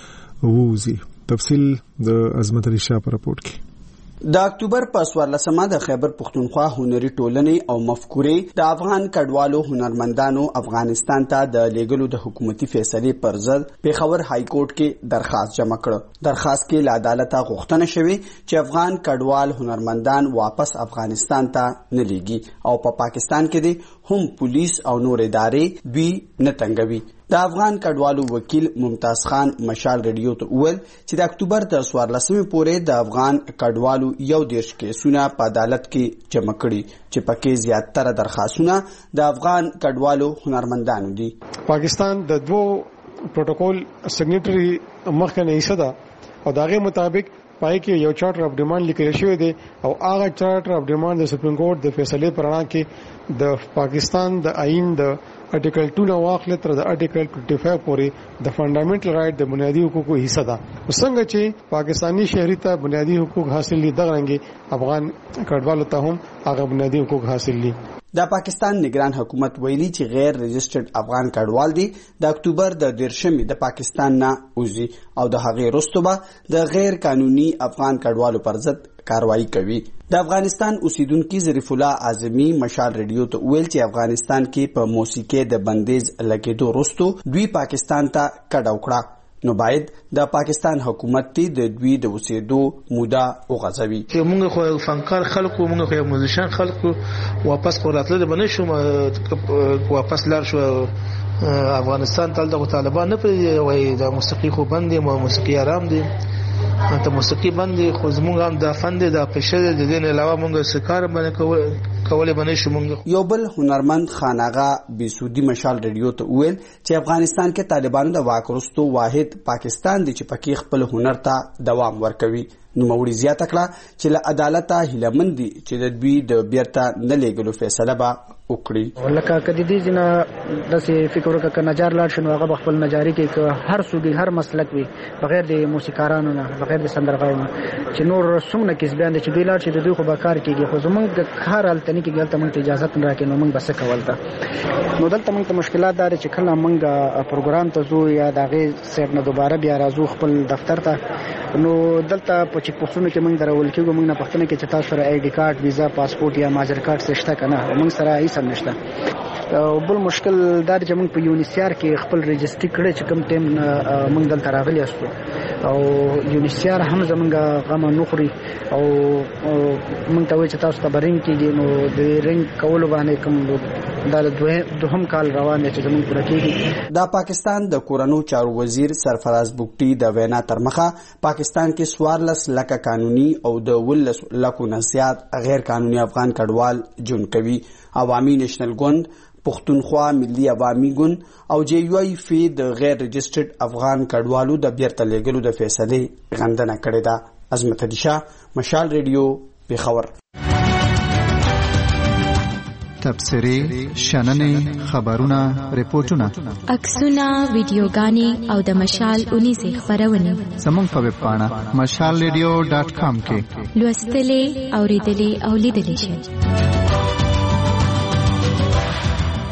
چې ووزي. تفصیل د عظمت علي شاه په راپورټ کې. د اکتوبر په څوارلسمه د خیبر پښتونخوا هنري ټولنې او مفکورې د افغان کډوالو هنرمندانو افغانستان ته د لیږلو د حکومتي فیصلې پر ضد پیښور های کورټ کې درخواست جمع کړ. درخواست کې له عدالته غوښتنه شوې چې افغان کډوال هنرمندان واپس افغانستان ته نه لیږي او په پا پاکستان کې دي هم پولیس او نور ادارې دوی نه تنګوي. د افغان کډوالو وکیل ممتاز خان مشال ریډیو ته وویل چې د اکتوبر د څوارلسمې پورې د افغان کډوالو یو دیرش کیسونه په عدالت کې جمع کړي چې پکې زیاتره درخواستونه د افغان کډوالو هنرمندانو دي. پاکستان د دوه پروتوکول سیګنیټری مخکنه حصہ ده او دغه مطابق پای کې یو چارټر اف ډیماند لیکل شوی دی او هغه چارټر اف ډیماند د سپریم کورټ د فیصلې پر اړه کې د پاکستان د آئین د ارټیکل دو نو واخلې تر د ارټیکل پنځه پورې د فنډامنټل رائټ د بنیادی حقوقو حصہ ده. څنګه چې پاکستانی شهري ته بنیادی حقوق حاصل دي دغه رنګي افغان کډوالو ته هم هغه بنیادی حقوق حاصل دي. د پاکستان نگران حکومت ویلي چې غیر رجسټرډ افغان کډوال دي د اکتوبر د دیرشمې د پاکستان نه وځي او د هغې وروسته به د غیر قانوني افغان کډوالو پر ضد کاروایی کوي. د افغانستان اوسیدونکو ظریف الله اعظمي مشال ریډیو ته ویل چې افغانستان کې په موسیقي د بندیز لګیدو وروسته دوی پاکستان ته کډه وکړه نو باید د پاکستان حکومت ته د دوی د اوسېدو موده وغځوي. چې موږ خو فنکار خلکو موږ خو موزیشن خلکو واپس کولاتله بنه شو واپس لار شو افغانستان تل د طالبان نه په وای د موسیقي خو باندې مو موسیقي آرام دي ته موسیقي باندې خو زموږ هم د فن د پېښې د دین علاوه موږ سکار باندې کولای باندې شو. موږ یو بل هنرمند خاناغا بیسودی مشال ریډیو ته ویل چې افغانستان کې طالبانو د واک وروسته واحد پاکستان دی چې پکې خپل هنر ته دوام ورکوي. نو موري زیاته کړه چې له عدالت هیلمن دي چې د دوی د بیرته نه لیږلو فیصله به وکړي. ولکه کدی دي نه داسې فکر وکړه ک نجار لاړ شنو هغه خپل نجاری کې ک هر سودي هر مسلک وي بغیر د موسیقارانو نه بغیر د سندرغاړو چې نور څومره کسبیان دي چې دوی لاړ شي د دوی خو به کار کیږي خو زمونږ د کار التنی کې ګلته موږ اجازه نه راکې نو موږ بس کول تا نو دلته موږ ته مشکلات دار چې کله موږ پروګرام ته زو یا دغه سیټ نه دوباره بیا راځو خپل دفتر ته نو دلته په چک پوسټونو کې موږ درول کېږو موږ نه پښتنه کې چې تاسو سره آی ډی کارت ویزا پاسپورت یا ماجر کارت شته کنه موږ سره هیڅ نشته. او بل مشکل دار چې موږ په یونیسیار کې خپل رجسټری کړی چې کوم ټیم موږ دلته راغلی یاستو او یونیسیار هم زمونږ غم نه خوري او موږ ته وایي چې تاسو ته برینګ کېږي نو د رینګ کولو باندې کوم دا دوهم کال روان دی چې زمونږ پوره کېږي. دا پاکستان د کورنو چارو وزیر سرفراز بوکټي د وینا تر مخه پاکستان کې څوارلس لکه قانوني او د ولس لکو نه زیات غیر قانوني افغان کډوال ژوند کوي. عوامي نېشنل ګوند، پښتونخوا ملي عوامي ګوند او جے یو آی فی د غیر رجسټرډ افغان کډوالو د بیرته لیږلو د فیصلې غندنه کړې ده. عظمت علي شاه، مشال ریډیو، پیښور. تبصرې، شننې، خبرونه، ریپورتونه، عکسونه، ویډیوګانې او د مشال اونیزې خپرونې زموږ په ویب پاڼه مشال ریډیو ډاټ کام کې لوستلې، اوریدلې او لیدلې شئ.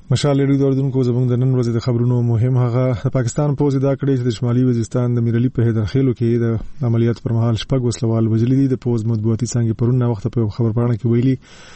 مشال ریډیو دوردونکو زموږ د نن ورځې د خبرونو مهم هغه پاکستان پوز دا کړی چې د شمالي وزیرستان د میرعلي په هدرخېلو کې د عملیات پر مهال شپږ وسلوال وژلي دي. د پوز مطبوعاتي څانګې پرون وخت په خبر پاڼه کې ویلي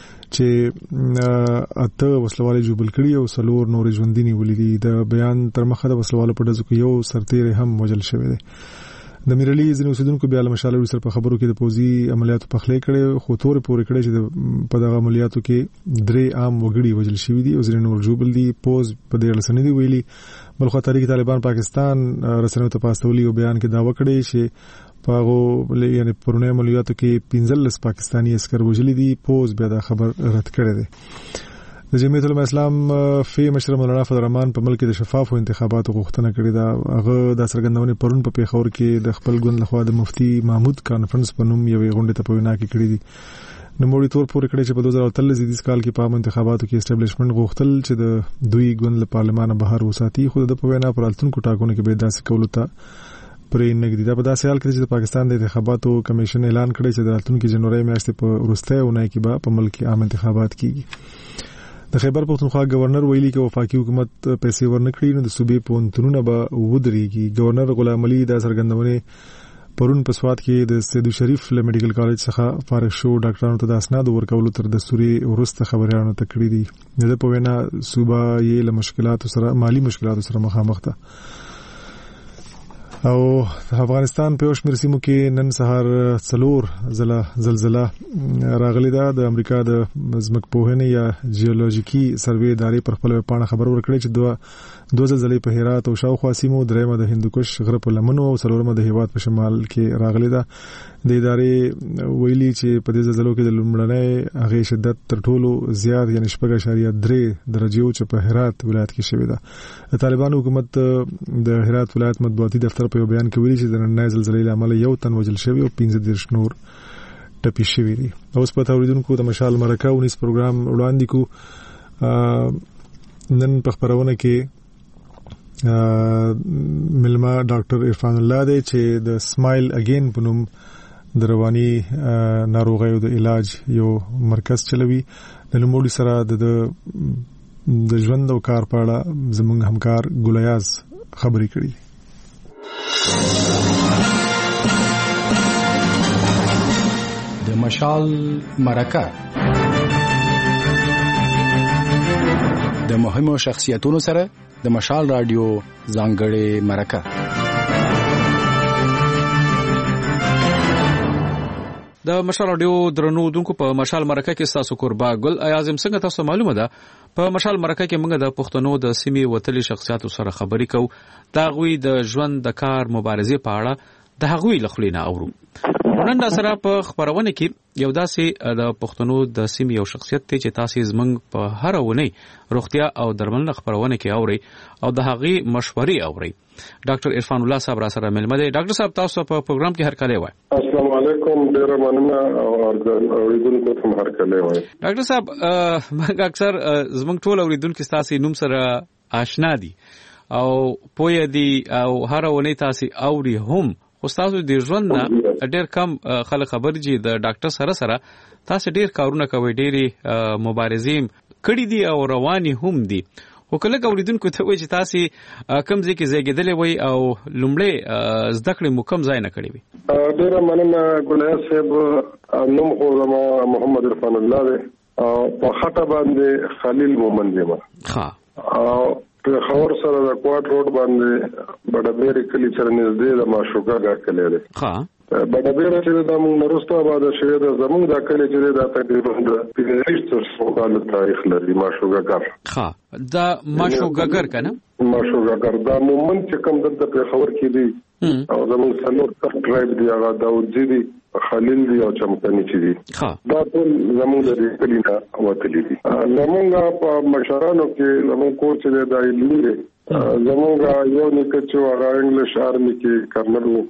چې اته وسلوال جوړ کړي او څلور نور ژوندۍ نیولې دي. د بیان تر مخه د وسلوالو په ډزو کې یو سرتیر هم وژل شوی دی. د میرعلي ځینې اوسیدونکو بیا له مشال ریډیو سره په خبرو کې د پوزي عملیاتو په خلې کړي خو تور پورې کړي چې په دغه عملیاتو کې درې عام وګړي وژل شوي دي او ځینې نور ژوبل دي. پوز په دې اړه څه نه دي ویلي، بلخو تحریک طالبان پاکستان رسنیو ته په استولي او بیان کې دعوه کړې چې په هغو یعنې پرونی عملیاتو کې پنځلس پاکستاني عسکر وژلي دي. پوز بیا دا خبر رد کړی دی. د جمعیت العلماء اسلام فی مشر مولانا فضل الرحمن په ملک کې د شفافو انتخاباتو غوښتنه کړې ده. هغه د څرګندونې پرون په پیښور کې د خپل ګوند لخوا د مفتي محمود کانفرنس په نوم یوې غونډې ته په وینا کې کړې دي. نوموړي تور پورې کړی چې په دوه زره اتلس زیږدیز کال کې په عامه انتخاباتو کې اسټابلیشمنت غوښتل چې د دوی ګوند له پارلمانه بهر وساتي، خو د په وینا پر راتلونکو ټاکنو کې به داسې کولو ته پرې نه ږدي. دا په داسې حال کې چې د پاکستان د انتخاباتو کمیشن اعلان کړی چې د راتلونکي جنوري میاشتې په وروستۍ اونۍ کې به په ملک کې عام انتخابات کیږي. د خیبر پختونخوا گورنر ویلي چې وفاقي حکومت پیسې ورنکړي نو د صوبې پونتونونه به ودرېږي. گورنر غلام علي دا څرګندونې پرون په سوات کې د سیدو شریف له میډیکل کالج څخه فارغ شو ډاکټرانو ته د اسنادو ورکولو تر دستوري وروسته خبريالانو ته کړی دي. د په وینا صوبه یې له مشکلاتو سره مالی مشکلاتو سره مخامخ ده او افغانستان په شمیر سیمو کې نن سهار څلور زله زلزلہ راغلي ده. د امریکا د ځمکپوهنې یا جیولوژیکي سروې ادارې پر خپل پاڼه خبر ورکړی چې دوه دوه زلزلې په هرات او شاوخوا سیمو، دریمه د هندوکش غره په لمنو او څلورمه د هیواد په شمال کې راغلي ده. د ادارې ویلي چې په دې زلزلو کې د لومړنۍ هغې شدت تر ټولو زیات یعنې شپږ اعشاریه درې درجې و چې په هرات ولایت کې شوې ده. د طالبانو حکومت د هرات ولایت مطبوعاتي دفتر په یو بیان کې ویلي چې د نننۍ زلزلې له امله یو تن وژل شوی او پنځه دېرش نور ټپي شوي دي. اوس په اوریدونکو د مشال مرکه ونیس پروګرام وړاندې کو. نن په خبرونه کې ملما ډاکټر عرفان الله دی چې د سمایل اگین په نوم د رواني ناروغیو د علاج یو مرکز چلوي. د نوموړي سره د د ژوند او کار په اړه زموږ همکار ګولیاز خبرې کړي. د مشال مرکه د مهمو شخصیتونو سره د مشال رادیو ځانګړې مرکه. د مشال رادیو درنو دونکو په مشال مرکه کې تاسو قربا ګل اعظم څنګه تاسو معلومه ده په مشال مرکه کې موږ د پښتنو د سیمې وتلي شخصیتو سره خبرې کوو، دا غوي د ژوند د کار مبارزې په اړه د هغوی لخلینه اورو. نن دا سره په خبرونه کې یو داسې د پښتنو د سیمې یو شخصیت ته چې تاسو زمنګ په هر ونی روغتیا او درملنه خبرونه کې اوري او د هغوی مشورې اوري. ډاکټر عرفان الله صاحب را سره ملمه دی. ډاکټر صاحب تاسو په پروګرام کې هر کله وای. السلام علیکم، ډیر مننه او اوریدونکو ته هر کله وای. ډاکټر صاحب موږ اکثر زمنګ ټول اوریدونکو تاسو نوم سره آشنا دي او پوهه دي او هر ونی تاسو اوري هم، خو تاسو د ژوند نه ډېر کم خلک خبر دي. د ډاکټر سره سره تاسو ډېر کارونه کوي، ډېری مبارزې کړي دي او رواني هم دي. خو کله اوریدونکو ته وایي چې تاسو کم ځای کې زیږیدلې وای او لومړی زده کړې مو کم ځای نه کړې وي. ډېر مننه ګولیاز صاحب. نوم خو زما محمد عرفان الله دی او په خطه باندې خلیل مومن دی. ها او په خبر سره د کوټ روډ باندې بډبېری کلی سره نږدې د ماشوګه غا کلی دی. ها بډبېری چې د موږ نورسته آباد شوی د زموږ د کلی چې د تقریبا د پنځه کال تاریخ لري ماشوګه غا. ها دا ماشوګه غر کنه ماشوګه غر دا مومن چې کوم د په خبر کې دی او زموږ څلور ټرایب دی هغه داوودزی دی، خلیل دی او چمکنی چې دي. دا ټول زموږ د کلی نه وتلي دي. زموږ په مشرانو کې زموږ کور چې د علمي دی، زموږ یو نیکه چې هغه انګلیش آرمي کې کرنل و.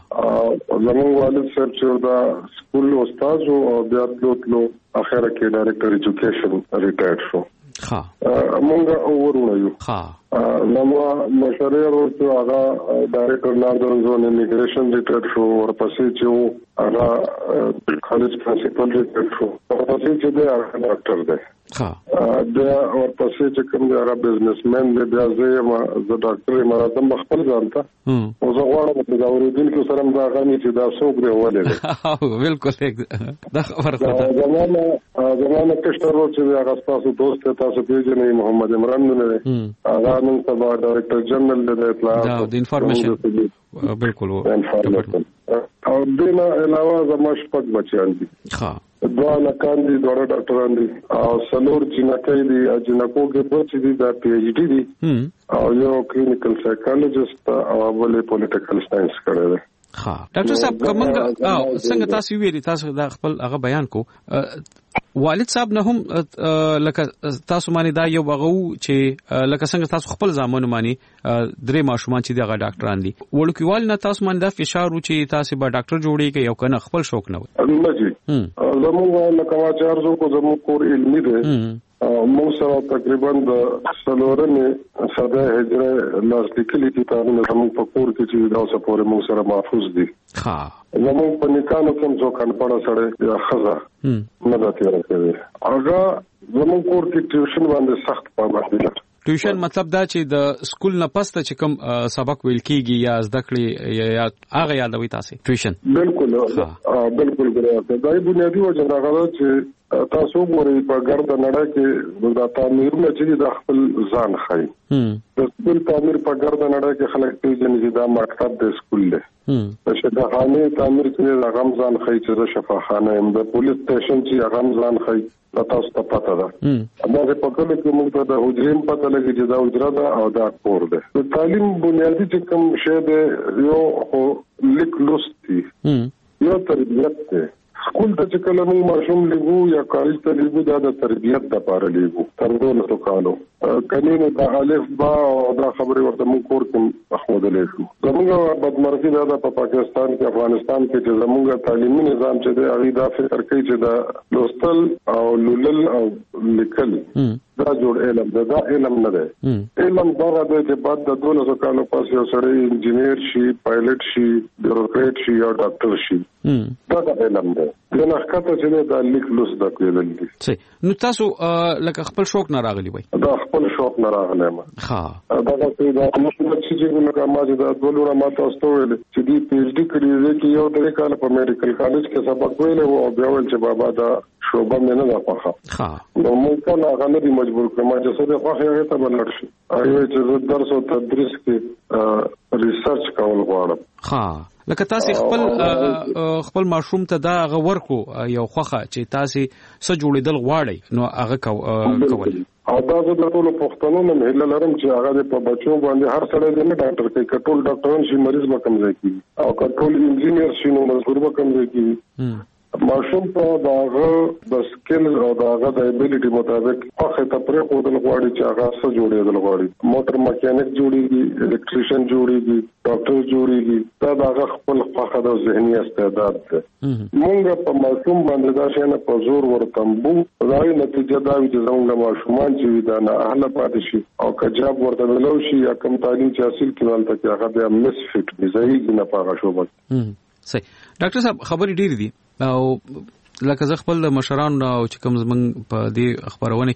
زموږ والد صاحب چې دا سکول استاد او بیا تلو اخره کې ډایرکټر ایجوکیشن ریټایر شو. ها مونږ ورونه یو. ها نو مشریر ورته هغه ډایرکټر ناردرن زون امیګریشن ریټایر شو، ورپسې چې هغه کالج پرنسپل ریټایر شو، ورپسې چې دا ډاکټر دی. ها دا ورپسې چې کوم دی هغه بزنسمن دی بیا زه ما زه ډاکټر ما راځم خپل ځان ته او زه غواړم چې دا اوریدونکو سره هم دا غني چې دا څوک دی ولې بالکل دا خبره ده زمانه زمانه کشتر چې هغه تاسو دوست تاسو پیژنئ محمد عمران نه دی هغه نن سبا ډایرکټر جنرال دی اطلاعات دا د انفارمیشن بالکل او دینه علاوه زما شپږ بچیان دي ها دوه لکان دي دوه ډاکټران دي او سلور جنکای دي جنکو کې دوه دي دا پی ایچ ډی دي او یو کلینیکل سایکالوجست او بل پولیټیکل ساينس کړی دی ها ډاکټر صاحب کومه څنګه تاسو ویلي تاسو دا خپل هغه بیان کو والد صاحب نه هم لکه تاسو باندې دا یو بغو چې لکه څنګه تاسو خپل ځامن مانی درې ماشومان چې دغه ډاکټران دي وړکیوال نه تاسو باندې دا فشار و چې تاسو به ډاکټر جوړی کې یو کنه خپل شوق نه و نه جی زموږ لکه واچار زو کو زموږ کور علمي دی موږ سره تقریبا د سلورمې صده هجره لاستیکلی دي په موږ په کور کې چې دا اوسه پورې موږ سره محفوظ دي ها زموږ په نکانو کې څو کان پړه سره یا خزا نه دا تیر کوي هغه زموږ کور کې ټیوشن باندې سخت پابندي ده ټیوشن مطلب دا چې د سکول نه پسته چې کوم سبق ویل کیږي یا زده کړې یا هغه یادوي تاسو ټیوشن بالکل بالکل ګرځي دا بنیادی وجه راغله چې تاسو ګورئ په ګرد نړۍ کې د تعمیرونه چې د خپل ځان خای د سکول تعمیر په ګرد نړۍ کې خلک پیژني چې دا مکتب د سکول دی د شفاخانه تعمیر کې د غمزان خای چې د شفاخانه هم د پولیس سټیشن چې غمزان خای تاسو ته پته ده دا په کله کې موږ ته د حجرین پته لګي چې دا حجره ده او دا کور ده د تعلیم بنیادی چې کوم شی ده یو لیک لوستي یو تربیت ده سکول ته چې کله موږ ماشوم لګو یا کالج ته لګو دا د تربیت لپاره لګو تر دولسو کالو کنينه د الف با او دا خبره ورته موږ کور کې محمودلې شو زموږ بدمرغي دا په پاکستان کې افغانستان کې چې زموږ تعلیمي نظام چې دی هغه دا فکر کوي چې دا لوستل او لولل او لیکل دا جوړ علم دا, دا علم نه دی علم دا د چې بعد د دولسو کالو پس یو سړی انجینیر شي پایلټ شي بیوروکریټ شي یا ډاکټر شي دا د علم دی د نخکته چې دا لیک لوس د کېدل دي صحیح نو تاسو لکه خپل شوق نه راغلی وای دا خپل شوق نه راغلی ما ها دا دا چې موږ چې موږ ما چې دا ډولونه ما تاسو ویل چې دی پی ایچ ډی کړی دی چې یو درې کال په میډیکل کالج کې سبق ویل او بیا ول چې بابا دا شوبه مې نه پخا ها نو موږ ته هغه نه مجبور کړم چې څه د خوښه هغه ته بلل شي ایو چې درس او تدریس کې ریسرچ کول غواړم ها لکه تاسو خپل خپل ماشوم ته دا غوړ کو یو خوخه چې تاسو څه جوړیدل غواړي نو هغه کول او دا د ټولو پښتنو نه مهله لرم چې هغه په بچو باندې هر سړی د ډاکټر کې کټول ډاکټران شي مریض به کم ځای کی او کټول انجینیر شي نو مزدور به کم ځای کی ماشوم په داغه د سکل او داغه د ابیلیټي مطابق هغه ته پرې خودل غواړي چې هغه څه جوړېدل غواړي موټر میکانیک جوړيږي الکتریشن جوړيږي ډاکټر جوړيږي دا داغه خپل خواخه د ذهني استعداد ده موږ په ماشوم باندې دا شنه په زور ورتمبو راوي نتیجه دا وي چې زموږ ماشومان چې دا نه اهل پاتې شي او کجاب ورته ملو شي یا کم تعلیم چې حاصل کړي ته هغه د مسفټ دي ځای نه پاغه شوبه صحیح ډاکټر صاحب خبرې ډېرې دي او لکه زه خپل د مشرانو او چې کوم زمنګ په دې خبرونه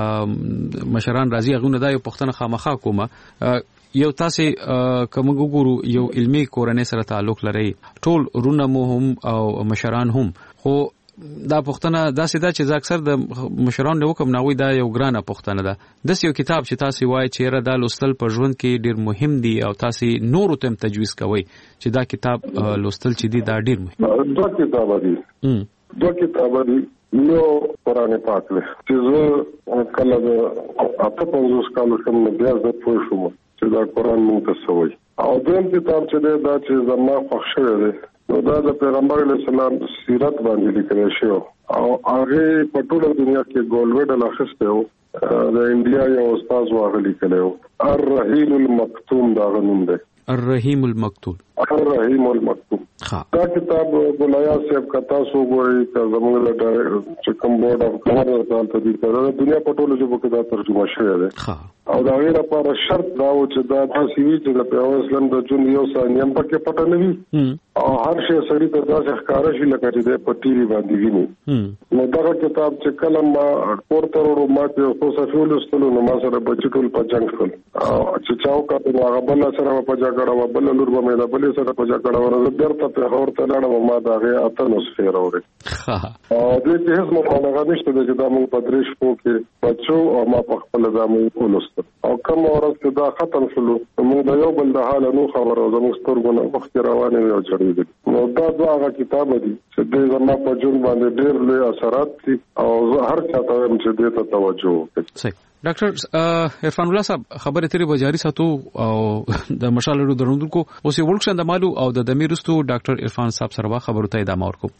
کې مشران راځي هغه نه دا یو پښتنه خامخا کومه یو تاسو کوم ګورو یو علمي کورنۍ سره تعلق لري ټول رونه مو هم او مشران هم خو دا پښتنه دا سیده چې اکثر د مشران له حکم ناوي دا یو ګرانه پښتنه ده د یو کتاب چې تاسو وایي چې را د لوستل په ژوند کې ډیر مهم دی او تاسو نور ته تجویز کوي چې دا کتاب لوستل چې دی دا ډیر مهم دا کتاب دی دا کتاب دی نو قرآن پاک له چې زه کله د اته پنځوس کالو څخه بیا زه پوه شوم چې دا قرآن مونږ ته سوي او دیم کتاب چې دا چې زما خوښ شوی دی نو دا د پیغمبر علیه السلام سیرت باندې لیکل شوی او هغه په ټوله دنیا کې ګولډ میډل اخیسته و د انډیا یو استاد واغلی کړو الرحیم المکتوم دا غنوم دی الرحیم المکتوم الرحیم المکتوم دا کتاب ګولایا صاحب کتا سو ګوري چې زموږ د چې کوم بورډ اف ګورنر ته د دنیا په ټولو ژبو کې دا ترجمه شوی دی او دا غیر لپاره شرط دا و چې دا تاسو وی چې د پیغمبر اسلام د جون یو ثانیه پکې پټه نه وي او هر شی سړی ته داسې ښکارا شي لکه چې د پټیری باندې ویني نو دا کتاب چې کله ما پورته ورو ما ته اوس افول استلو نو ما سره بچټول په جنگ کول او چې چاو کاته هغه بل سره په جګړه و بل لور به مې بل سره په جګړه ورته درته په اور ته لاړم ما دا غي اتموسفیر اوري او دې ته هیڅ مطالعه نشته چې دا موږ په درش پو کې بچو او ما په خپل ځامو ولست او کوم ورځ چې دا ختم شلو موږ د یو بل د حال نو خبر او زموږ سترګونه وخت روانه وي او چړې نو دا دغه کتاب دی چې د زما په جون باندې ډېر لوی اثرات دي او هر چا ته هم چې دې ته توجه وکړي. صحیح. ډاکټر عرفان الله صاحب خبرې ترې وجاري ساتو او د مشال ورو درندونکو اوس یو ورکشن د مالو او د دمیرستو ډاکټر عرفان صاحب سره خبرو ته ادامه ورکو.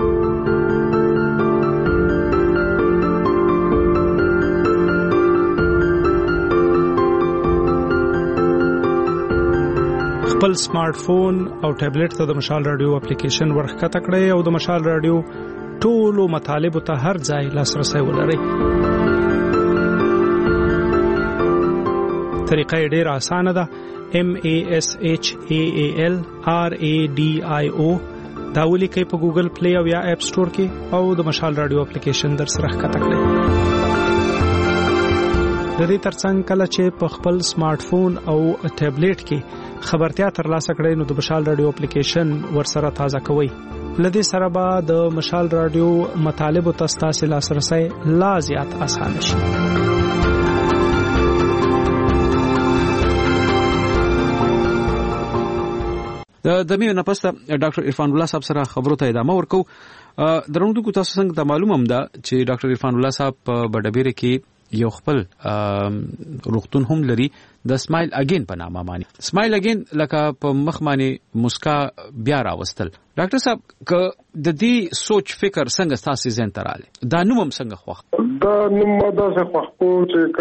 خپل سمارټ فون او ټابلیټ ته د مشال رادیو اپلیکیشن ورخکته کړئ او د مشال رادیو ټولو مطالبه ته هر ځای لاسرسي ولرئ. طریقه ډیره اسانه ده. M A S H A A L R A D I O دا ولیکئ په ګوګل پلی او یا اپ سٹور کې او د مشال رادیو اپلیکیشن در سره ښکته کړئ. د دې ترڅنګ کله چې په خپل سمارټ فون او ټابلیټ کې خبرتیا ترلاسه کړئ نو د مشال رادیو اپلیکیشن ورسره تازه کوئ. لدې سره به د مشال رادیو مطالب او تاسو لاسرسي لا زیات اسانه شي. د دمه نه پسته ډاکټر عرفان الله صاحب سره خبرو ته ادامه ورکو. درنوونکو تاسو څنګه ته معلومه ده چې ډاکټر عرفان الله صاحب په بډبیره کې یو خپل روغتون هم لري د سمایل اگین په نامه باندې. سمایل اگین لکه په مخ باندې مسکا بیا راوستل. ډاکټر صاحب ک د دې سوچ فکر څنګه تاسو ځین تراله دا نوم څنګه خوښ دا نوم دا څه خوښ کو چې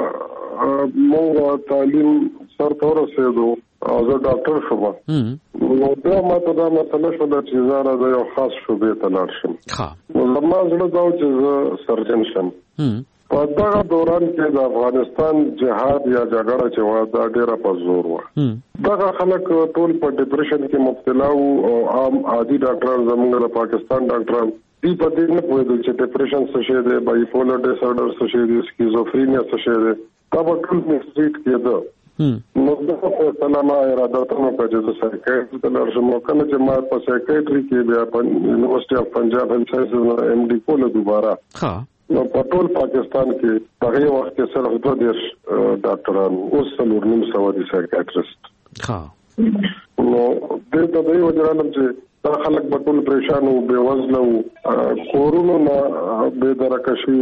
کله مو تعلیم سر تور رسیدو او زه ډاکټر شوم نو دا ماته دا مسله شو چې زه د یو خاص شوبې ته لاړ شم. ها نو ما زړه دا چې زه سرجن شم. په دغه دوران کې د افغانستان جهاد یا جګړه چې و دا ډیره په زور و. دغه خلک ټول په ډیپریشن کې مبتلا وو او عام عادي ډاکټران زموږ د پاکستان ډاکټران دې په دې نه پوهېدل چې ډیپریشن څه شی دی، بایپولر ډیس آرډر څه شی دی، سکیزوفرینیا څه شی دی. دا په ټول مسټریټ کېده. نو دا په سلامه اراده ته مو په جزو سایکایټری ته لاړ شم. کله چې ما په سایکایټری کې بیا په یونیورسيټي اف پنجاب هیلث ساينسز ایم ډي کوله دوباره ها نو په ټول پاکستان کې په هغه وخت کې صرف دوه دیش ډاکټران اوس څلور نیم سو دي سایکایټریست. ها نو د دې په وجه نه چې دا خلک په ټول پریشان او بے وزله او کورونو نه به درکه شي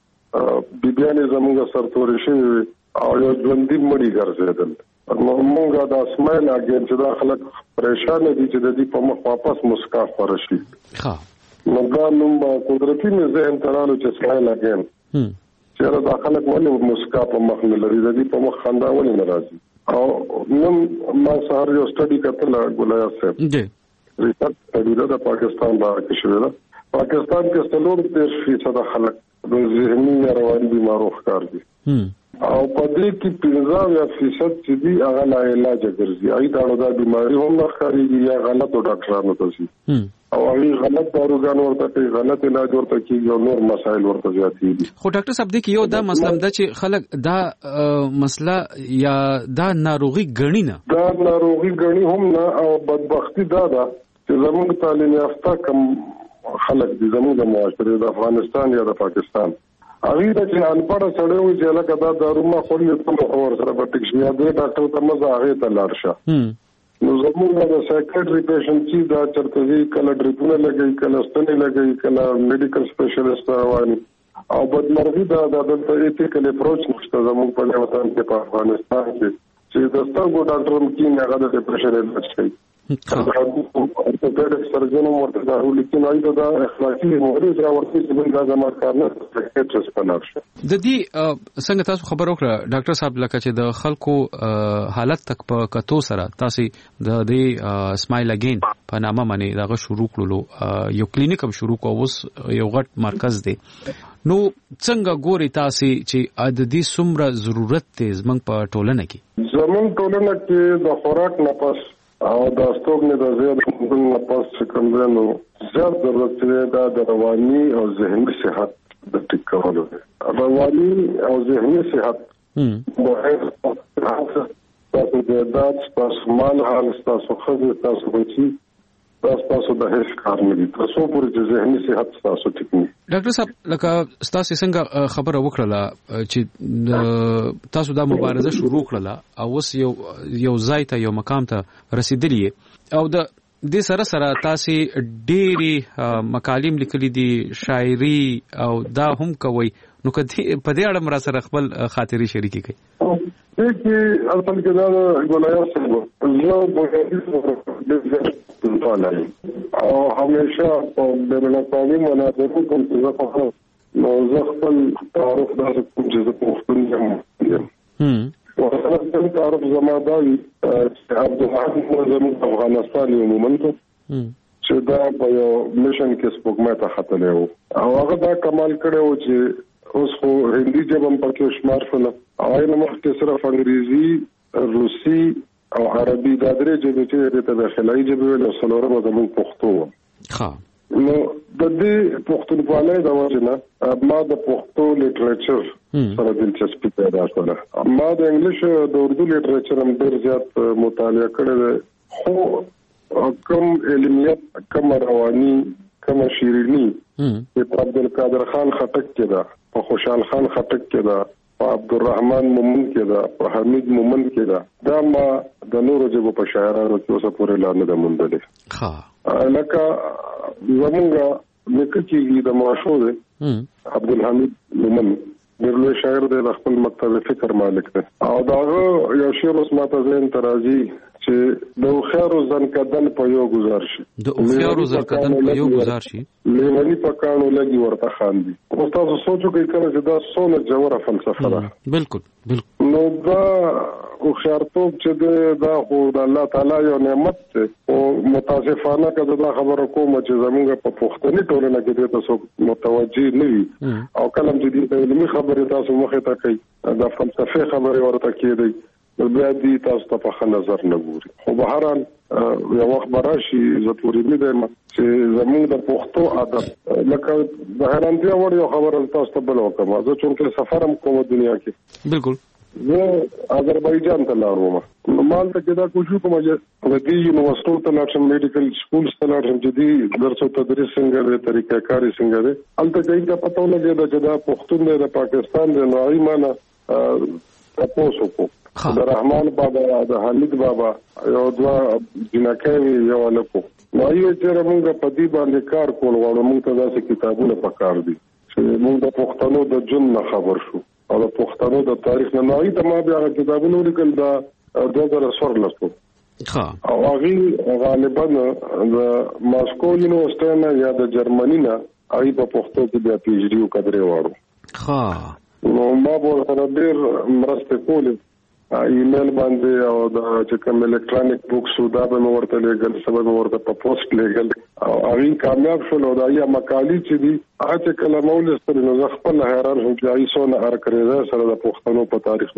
بيبيانې زموږ سرتوري شي او یو ژوندۍ مړی ګرځیدل. نو موږ دا سمایل اگین چې دا خلک پریشان دي چې د دې په مخ واپس مسکا خور شي. ها نو دا نوم قدرتي مې ذهن ترالو چې سمایل اگین چې دا خلک ولې مسکا په مخ نه لري، د دې په مخ خندا ولې ناراضي. او نن ما سهار یو سټډي کتله ګولیا صاحب جی ریسرچ سټډي د پاکستان باندې شوی ده. پاکستان کې څلور دیش فیصد خلک د ذهني رواني بیمارو ښکار دي او په دې کې پنځه یا فیصد چې دي هغه لا علاج ګرځي. اې دا د بیماری هم ښکاري یا غلطو ډاکټرانو ته شي او هغه غلط داروګان ورته کوي، غلط علاج ورته کوي او نور مسایل ورته زیاتېږي. خو ډاکټر صاحب دې کې یو دا مسله ده چې خلک دا مسله یا دا ناروغي ګڼي نه دا ناروغي ګڼي هم نه او بدبختی دا ده چې زموږ تعلیم یافته کم خلک دي زموږ د معاشره د افغانستان یا د پاکستان هغه چې انپړ سره وي چې لکه دا دارو ما خو یې څه اور سره په ټیکس یا د ډاکټر ته مزه هغه ته لاړ شه. نو زموږ د سایکیټری پیشنټ چې دا چرته وی کله ډریپونه لګي کله ستنې لګي کله میډیکل سپیشلیست رواني او بدمرغي دا د دلته ایتیکل اپروچ نشته زموږ په وطن کې په افغانستان کې چې د سترګو ډاکټر کې نه غواړي ډیپریشن علاج کوي. ارتوپیډک سرجن ورته دا ولیکي نو دا اخلاقي مورز راوړي چې دا زموږ کار نه سکیټس پنار شي. د دې څنګه تاسو خبر وکړه ډاکټر صاحب لکه چې د خلکو حالت تک په کتو سره تاسو د دې اسماعیل اگین په نامه باندې دا شروع کړلو یو کلینیک هم شروع کوو یو غټ مرکز دی. نو څنګه ګوري تاسو چې د دې څومره ضرورت دی زموږ په ټولنه کې؟ زموږ ټولنه کې د خوراک نه پس او د استوګنې د زیات نه پس کوم نو زیات ضرورت دی د رواني او ذهني صحت د ټیک کولو. رواني او ذهني صحت مهم تاسو د دات تاسو مال حال تاسو خزه تاسو بچي تاسو د هیڅ کار نه دي تاسو پورې د ذهني صحت تاسو ټیک نه. ډاکټر صاحب لکه تاسو څنګه خبره وکړه چې تاسو دا مبارزه شروع کړله او اوس یو یو ځای ته یو مقام ته رسیدلی او د دې سره سره تاسو ډېری مقالم لیکلي دي شاعري او دا هم کوي نو کدی په دې اړه مرا سره خپل خاطري شریکي کوي. دغه اصل کې دا ولایت څنګه زه په دې او همیشه په بین‌المللي مناظرو کوم چې زه نو زه خپل تعارف داسې کوم چې زه پښتون یم. هم او خپل تعارف زما دا وي چې عبدالحق زموږ افغانستان یو مومنت چې دا په یو میشن کې سپوږمۍ ته ختلی و او هغه دا کمال کړی و چې اوس خو هندي ژبه هم پکې شمار شوله او یې مخکې صرف انګریزي روسي او عربي دا درې ژبې چې ته د خلای ژبې ویل او څلورمه زموږ پښتو وه. نو د دې پښتونخوالۍ د وجې نه ما د پښتو لیټریچر سره دلچسپي پیدا کړه. ما د انګلیش د اردو لیټریچر هم ډېر زیات مطالعه کړی دی خو کم علمیت کم رواني کم شیرینی په عبدالقادر خان خټک کې ده په خوشحال خان خټک کې ده په عبدالرحمن مومن کې ده په حمید مومن کې ده دا ما د نورو ژبو په شاعرانو کې اوسه پورې لا نه ده موندلې. لکه زمونږ لیکل کېږي د ماشو دی عبدالحمید مومن ډېر لوی شاعر دی د خپل مکتب فکر مالک دی او د هغه یو شعر اوس ماته ذهن ته راځي چې د هوښیارو ځنکدن په یو ګزار شي د هوښیارو ځنکدن په یو ګزار شي لیوني په کاڼو لګي ورته خاندي. اوس تاسو سوچ وکړئ کله چې دا څومره ژوره فلسفه ده. بالکل بالکل. نو دا هوښیارتوب چې دی دا خو د الله تعالی یو نعمت دی او متاسفانه که دا خبره کوم چې زموږ په پښتني ټولنه کې دې تاسو متوجه نه وي او کله چې دې علمي خبرې تاسو مخې ته کوي دا فلسفي خبرې ورته کېدی بیا دې تاسو ته په ښه نظر نه ګوري. خو به هر حال یو وخت به راشي زه پورې نه دی چې زموږ د پښتو ادب لکه د حیرانتیا وړ یو خبره تاسو ته بل وکړم. زه چونکې سفر هم کوم دنیا کې بالکل زه آذربایجان ته لاړم نو مال ته دا کوشش کوم چې د دې یونیورسيټو ته لاړم میډیکل سکول ته لاړم چې دې درس او تدریس څنګه دی طریقې کاری څنګه دی البته دې ته پته ولګي چې دا پښتون دی د پاکستان دی نو ایمانه تاسو کو د رحمان بابا د حمید بابا یو دوا جنکه یو لکو نو یې چې موږ په دې باندې کار کول غواړو موږ ته داسې کتابونه پکار دي چې موږ د پښتنو د جن خبر شو او د پښتنو د تاریخ نه نوې ته ما بیا کتابونه لیکل دا دوه هزار څوارلس ها او هغه غالبا د ماسکو یونیورسيټي نه یا د جرمني نه آی په پښتو کې بیا پی ایچ ډي وکړې وړو. ها نو ما به سره ډېر مرسته کولې ایمیل باندې او د چې کوم الکترونیک بوکس دا به ورته لګل سبب ورته په پوسټ لګل او هغه کامیاب شول او دا یا مقالې چې دي هغه کله مولس پر نو خپل حیران هم چې ایسونه ار کړی سره د پښتنو په تاریخ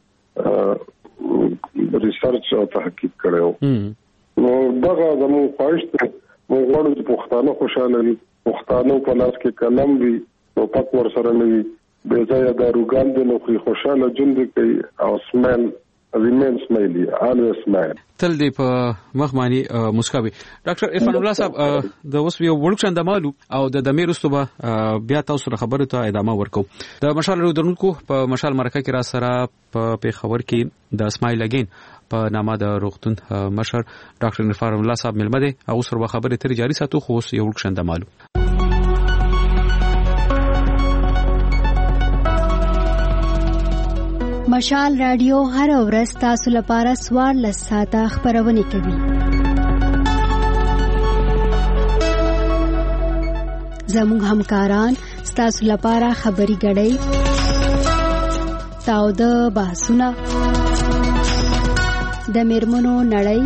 باندې ریسرچ او تحقیق کړو. نو دغه زموږ خواهش ته موږ غواړو چې پښتانه خوشاله وي پښتانه په لاس کې قلم وي او پک ور سره نه وي به ځای داروګان د نوخري خوشاله ژوند کوي او سمایل ریمین سمایلی always smile تل دې په مخ باندې مسکوي. ډاکټر عرفان الله صاحب د اوس یو ورکشن د مالو او د دمیر استوبه بیا تاسو سره خبرو ته ادامه ورکو. د مشال درونکو په مشال مرکه کې را سره په پیښور کې د اسماعیل اگین په نامه د روغتون مشر ډاکټر عرفان الله صاحب ملمه دي او سره خبرې تر جاري ساتو خو یو ورکشن د مالو. مشال رادیو هر ورځ تاسو لپاره سوار لساته خبرونه کوي. زموږ همکاران ستاسو لپاره خبري غړي تاوده بحثونه د میرمنو نړۍ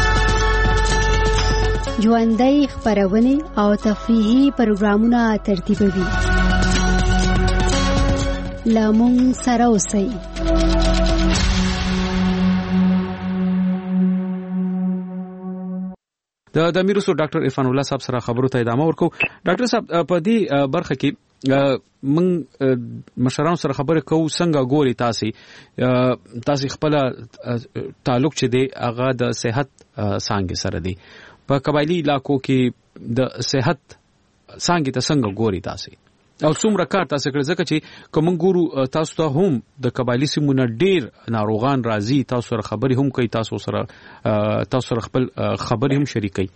ژوندۍ خبرونه او تفریحي پروګرامونه ترتیبوي. لامون سره اوسئ. د د میروسو ډاکټر عرفان الله صاحب سره خبرو ته ادامه ورکو. ډاکټر صاحب په دې برخه کې من مشرانو سره خبرې کوو څنګه ګوري تاسو تاسو خپل تعلق چې دی هغه د صحت څنګه سره دی په قبایلی علاقو کې د صحت څنګه ته څنګه ګوري تاسو او څومره کار تاسو کړی ځکه چې کوم ګورو تاسو ته هم د قبایلی سیمونه ډیر ناروغان راځي تاسو سره خبرې هم کوي تاسو سره تاسو سره خپل خبرې هم شریکي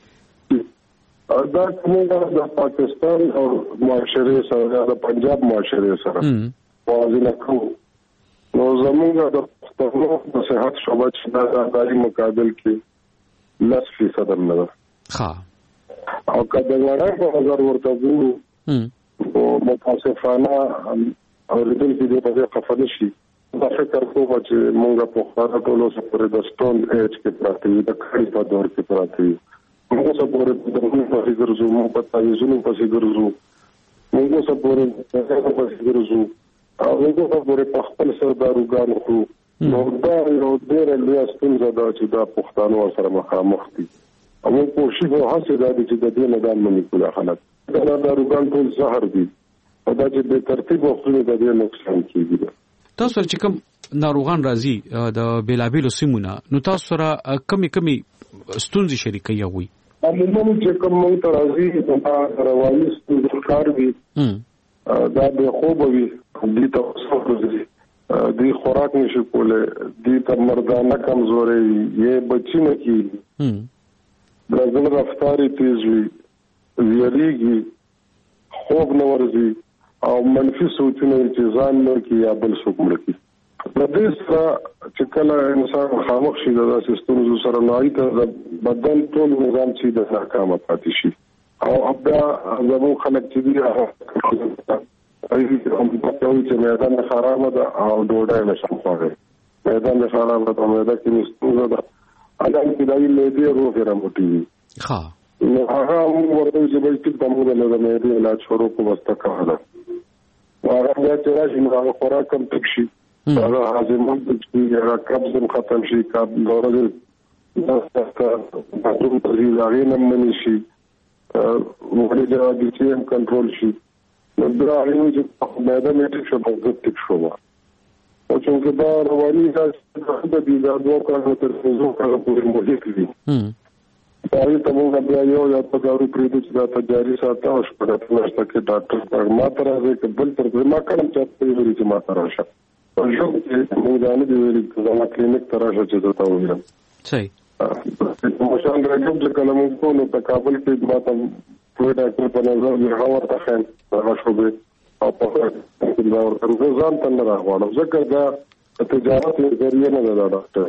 دا کومه د پاکستان او معاشره سره د پنجاب معاشره سره موازنه کوو نو زموږ د پښتنو د صحت شعبه چې د دایي مقابل کې لس فیصد نه ها او کله وړه په نظر ورته وو او متاسفانه او د دې په دې خفه شي دا فکر کوم چې موږ په خاطر ټولو سره د ستون ایج کې پراته یو د کړي په دور کې پراته یو موږ سره د موږ په فکر زو موږ په تاسو په فکر زو موږ سره په فکر زو او موږ سره په خپل سردارګان خو نو دا یو ډېر لوی ستونزه ده چې دا پښتانه سره مخامخ دي او موږ کوشش وکړو چې دا چې د دې نه د منې کوله خلک دا داروګان ټول زهر دي او دا چې به ترتیب وکړي د دې نقصان کیږي. تاسو چې کوم ناروغان راځي د بیلابیلو سیمونه نو تاسو سره کمی کمی ستونزې شریکي وي عموما چې کوم موږ ته راځي دا رواني ستونزې کار وي دا به خوب وي دي تاسو ورځي دی خوراک نشي کوله دی ته مردانه کمزوري یې بچی نه کی برازل رفتاری تیز وي ویریږي خوب نه ورځي او منفي سوچونه چې ځان نو کې یا بل څوک مړ کی د دې سره چې کله انسان خاموش شي د سیستم سره نهایت بدن ټول نظام چې د ناکامه پاتې شي او ابدا زمو خلک چې دی ایږي هم په توګه چې میدان خراب ده او ډوډۍ نشم خوړل میدان خراب ده میدان کې مستوزه ده اګه چې دای له دې روغ رامټي ها نو هغه ورته چې به چې دمو له دې علاج شروع کو واستکاله هغه چې راشي نو هغه خوراک کم تکشي هغه هاضمه چې هغه قبض ختم شي کاب دوره دې دا څه په دې ځای نه مني شي وګړي دا چې کنټرول شي دا اړینه چې په میدان کې څه په ځټ شو او چې دا رواني دا د دې دا دوه کارو تر څو کارو پورې مولې کړی دا یې ته موږ بیا یو یا په دارو پریدو چې دا تجاري ساته او شپږ نشته کې ډاکټر پر ما تر راځي چې بل تر ما کړم چې په ویلي چې ما تر راشه او یو چې موږ دا نه دی ویلي چې ما کلینیک تر راشه چې دا ویلم صحیح مشان راځم چې کله موږ په تکابل کې ما ته په ډاکټر په نظر یې هاور ته خان راښو به او په دا ورته ځان ته نه راغواړم ځکه دا تجارت یې ذریعہ نه ده ډاکټر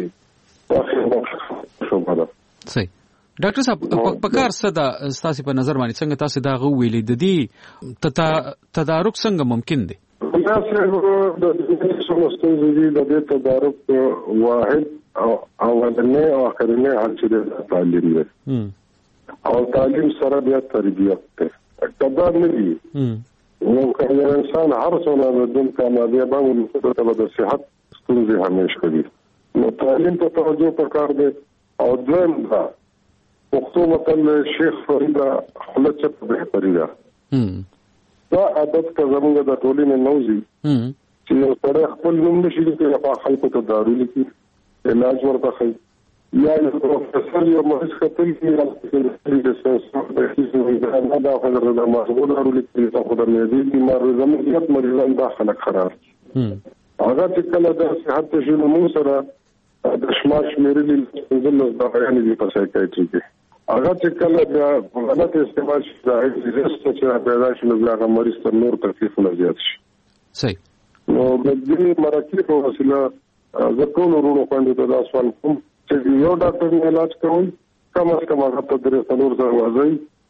شو بده صحیح. ډاکټر صاحب په کار څه دا تاسو په نظر باندې څنګه تاسو دا غو ویلې د دې تدارک څنګه ممکن دی؟ دا څه د څه د دې تدارک واحد او اولنې او اخرنې حل چې د تعلیم دی او تعلیم سره بیا تربیت ته تدار نه دی نو کله انسان هر څونه د دنیا کامیابی باندې د صحت ستونزې همیشه کوي نو تعلیم ته توجه پکار دی او دویم دا پښتو متل شیخ فریدا خلک په بهتري ده دا عادت که زموږ د ټولنې نوځي چې یو سره خپل نوم نشي لیکي په خلکو ته دارو لیکي علاج ورته کوي یا یو پروفیسور یو مریض خپل کې د سنسور د هیڅ نه دا خبره ده مسؤل دارو لیکي ته خبر نه دي چې مرز زموږ مریضان دا خلک خراب هغه چې کله د صحت شنو مو سره د شمار شمیرې د د بیان دي په سایکایټري کې هغه چې کله د غلط استعمال شي د ریسک چې پیدا شي نو هغه مریض ته نور تکلیفونه زیات شي. صحیح. نو د دې مرکې په وسیله د ټول ورونو باندې د سوال کوم چې یو ډاکټر علاج کوي کم از کم هغه په درې څلور ځله وځي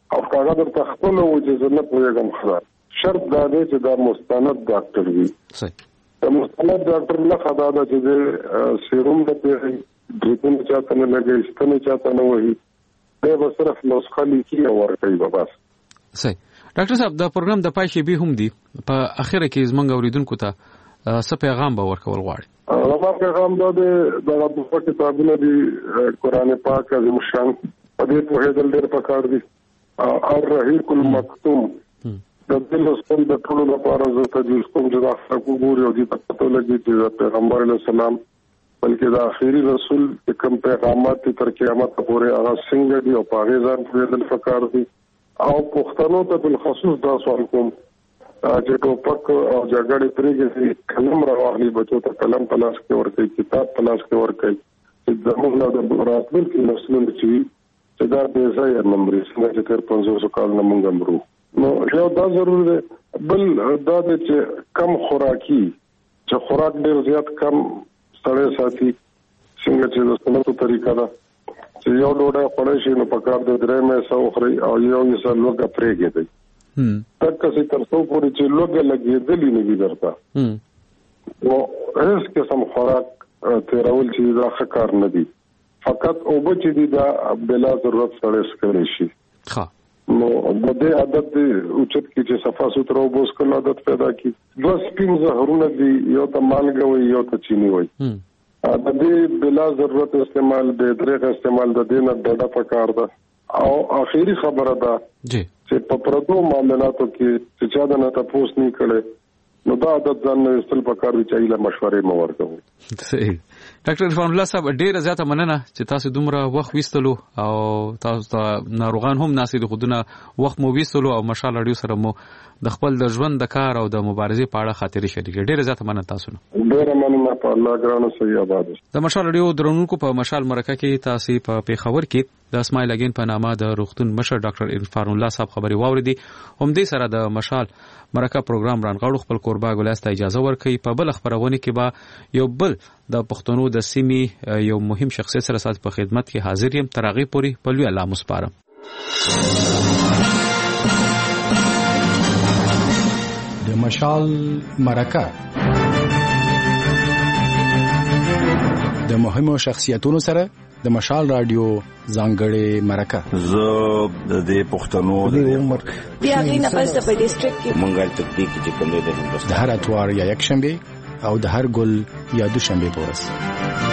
او کاغذ درته خپل و چې نه پوهېږم خبر شرط دا دی چې دا مستند ډاکټر وي صحیح د مستند ډاکټر نه خدا دا چې سیروم د پیغي ډریپونه چاته نه لګي ستنه چاته نه وایي دا به صرف نسخه لیکي او ورکوي به بس صحیح ډاکټر صاحب دا پروګرام د پای شی به هم دی په اخره کې زمونږ اوریدونکو ته څه پیغام به ورکول غواړي هغه پیغام دا دی د په کتابونو دی قرآن پاک عظیم شان په دې په هدل ډېر پکار دي او رحیق المکتوم د دې لوستل د ټولو لپاره زه تجویز کوم چې دا څنګه ګوري او دې ته پته لګي چې پیغمبر علیه السلام بلکې د اخیری رسول کوم پیغامات تر قیامت پورې هغه څنګه دي او په هغه ځان په دې پکار دي او پښتنو ته بل خصوص دا سوال کوم چې ټوپک او جګړې پرېږدي قلم راواخلي بچو ته قلم په لاس کې ورکړي کتاب په لاس کې ورکړي چې زموږ د راتلونکي نسلونو چې چې دا بې ځایه نمبرې څنګه چې تېر پنځوسو کال نه موږ مرو نو یو دا ضرور دی بل دا دی چې کم خوراکي چې خوراک ډېر زیات کم سړی ساتي څنګه چې د سنتو طریقه ده چې یو ډوډۍ خوړی شي نو پکار دی درې میسه وخورئ او یو یې لوږه پرېږدئ تک کسی تر څو پورې چې لوږه لګېدلې نه وي درته نو هیڅ قسم خوراک تېرول چې دا ښه کار نه دي فقط اوبه چې دي دا بلا ضرورت سړی څښلی شي نو د دې عادت دی اوچت کې چې صفا سوتره اوبه څښل عادت پیدا کړي دوه سپین زهرونه دي یو ته مالګه وایي یو ته چینی وایي د دې بلا ضرورت استعمال د دریغ استعمال د دې نه ډډه پکار ده او اخیری خبره ده چې په پردو معاملاتو کې چې چا د نه تاسو نه کړي نو دا عادت ځان نه استل پکار وی چې له مشورې مو ورکوي صحیح ډاکټر عرفان الله صاحب ډیره زیاته مننه چې تاسو دومره وخت وستلو او تاسو ته ناروغان هم ناسي د خودونه وخت مو وستلو او مشال اړیو سره مو د خپل د ژوند د کار او د مبارزې په اړه خاطرې شریک ډیره زیاته مننه تاسو نو ډیره مننه په الله ګرانو صحیح آباد د مشال اړیو درونکو په مشال مرکه کې تاسو په پیښور کې د اسماعیل اگین په نامه د روغتون مشر ډاکټر عرفان الله صاحب خبري واوریدي هم دې سره د مشال مرکه پروګرام رانغاړو خپل کوربا ګلاسته اجازه ورکړي په بل خبرونه کې به یو بل د پښتنو د سیمې یو مهم شخصیت سره سات په خدمت کې حاضر یم ترغه پوری په لوی الله مسپارم د مشال مرکه د مهمو شخصیتونو سره د مشال رادیو ځانګړې مرکه زه د دې پښتنو د عمر بیا غینه پس د ډیسټریکټ کې مونږه تطبیق چې کوم دی د هر اتوار یا یک شنبه او د هر ګل یا دوشنبه پورس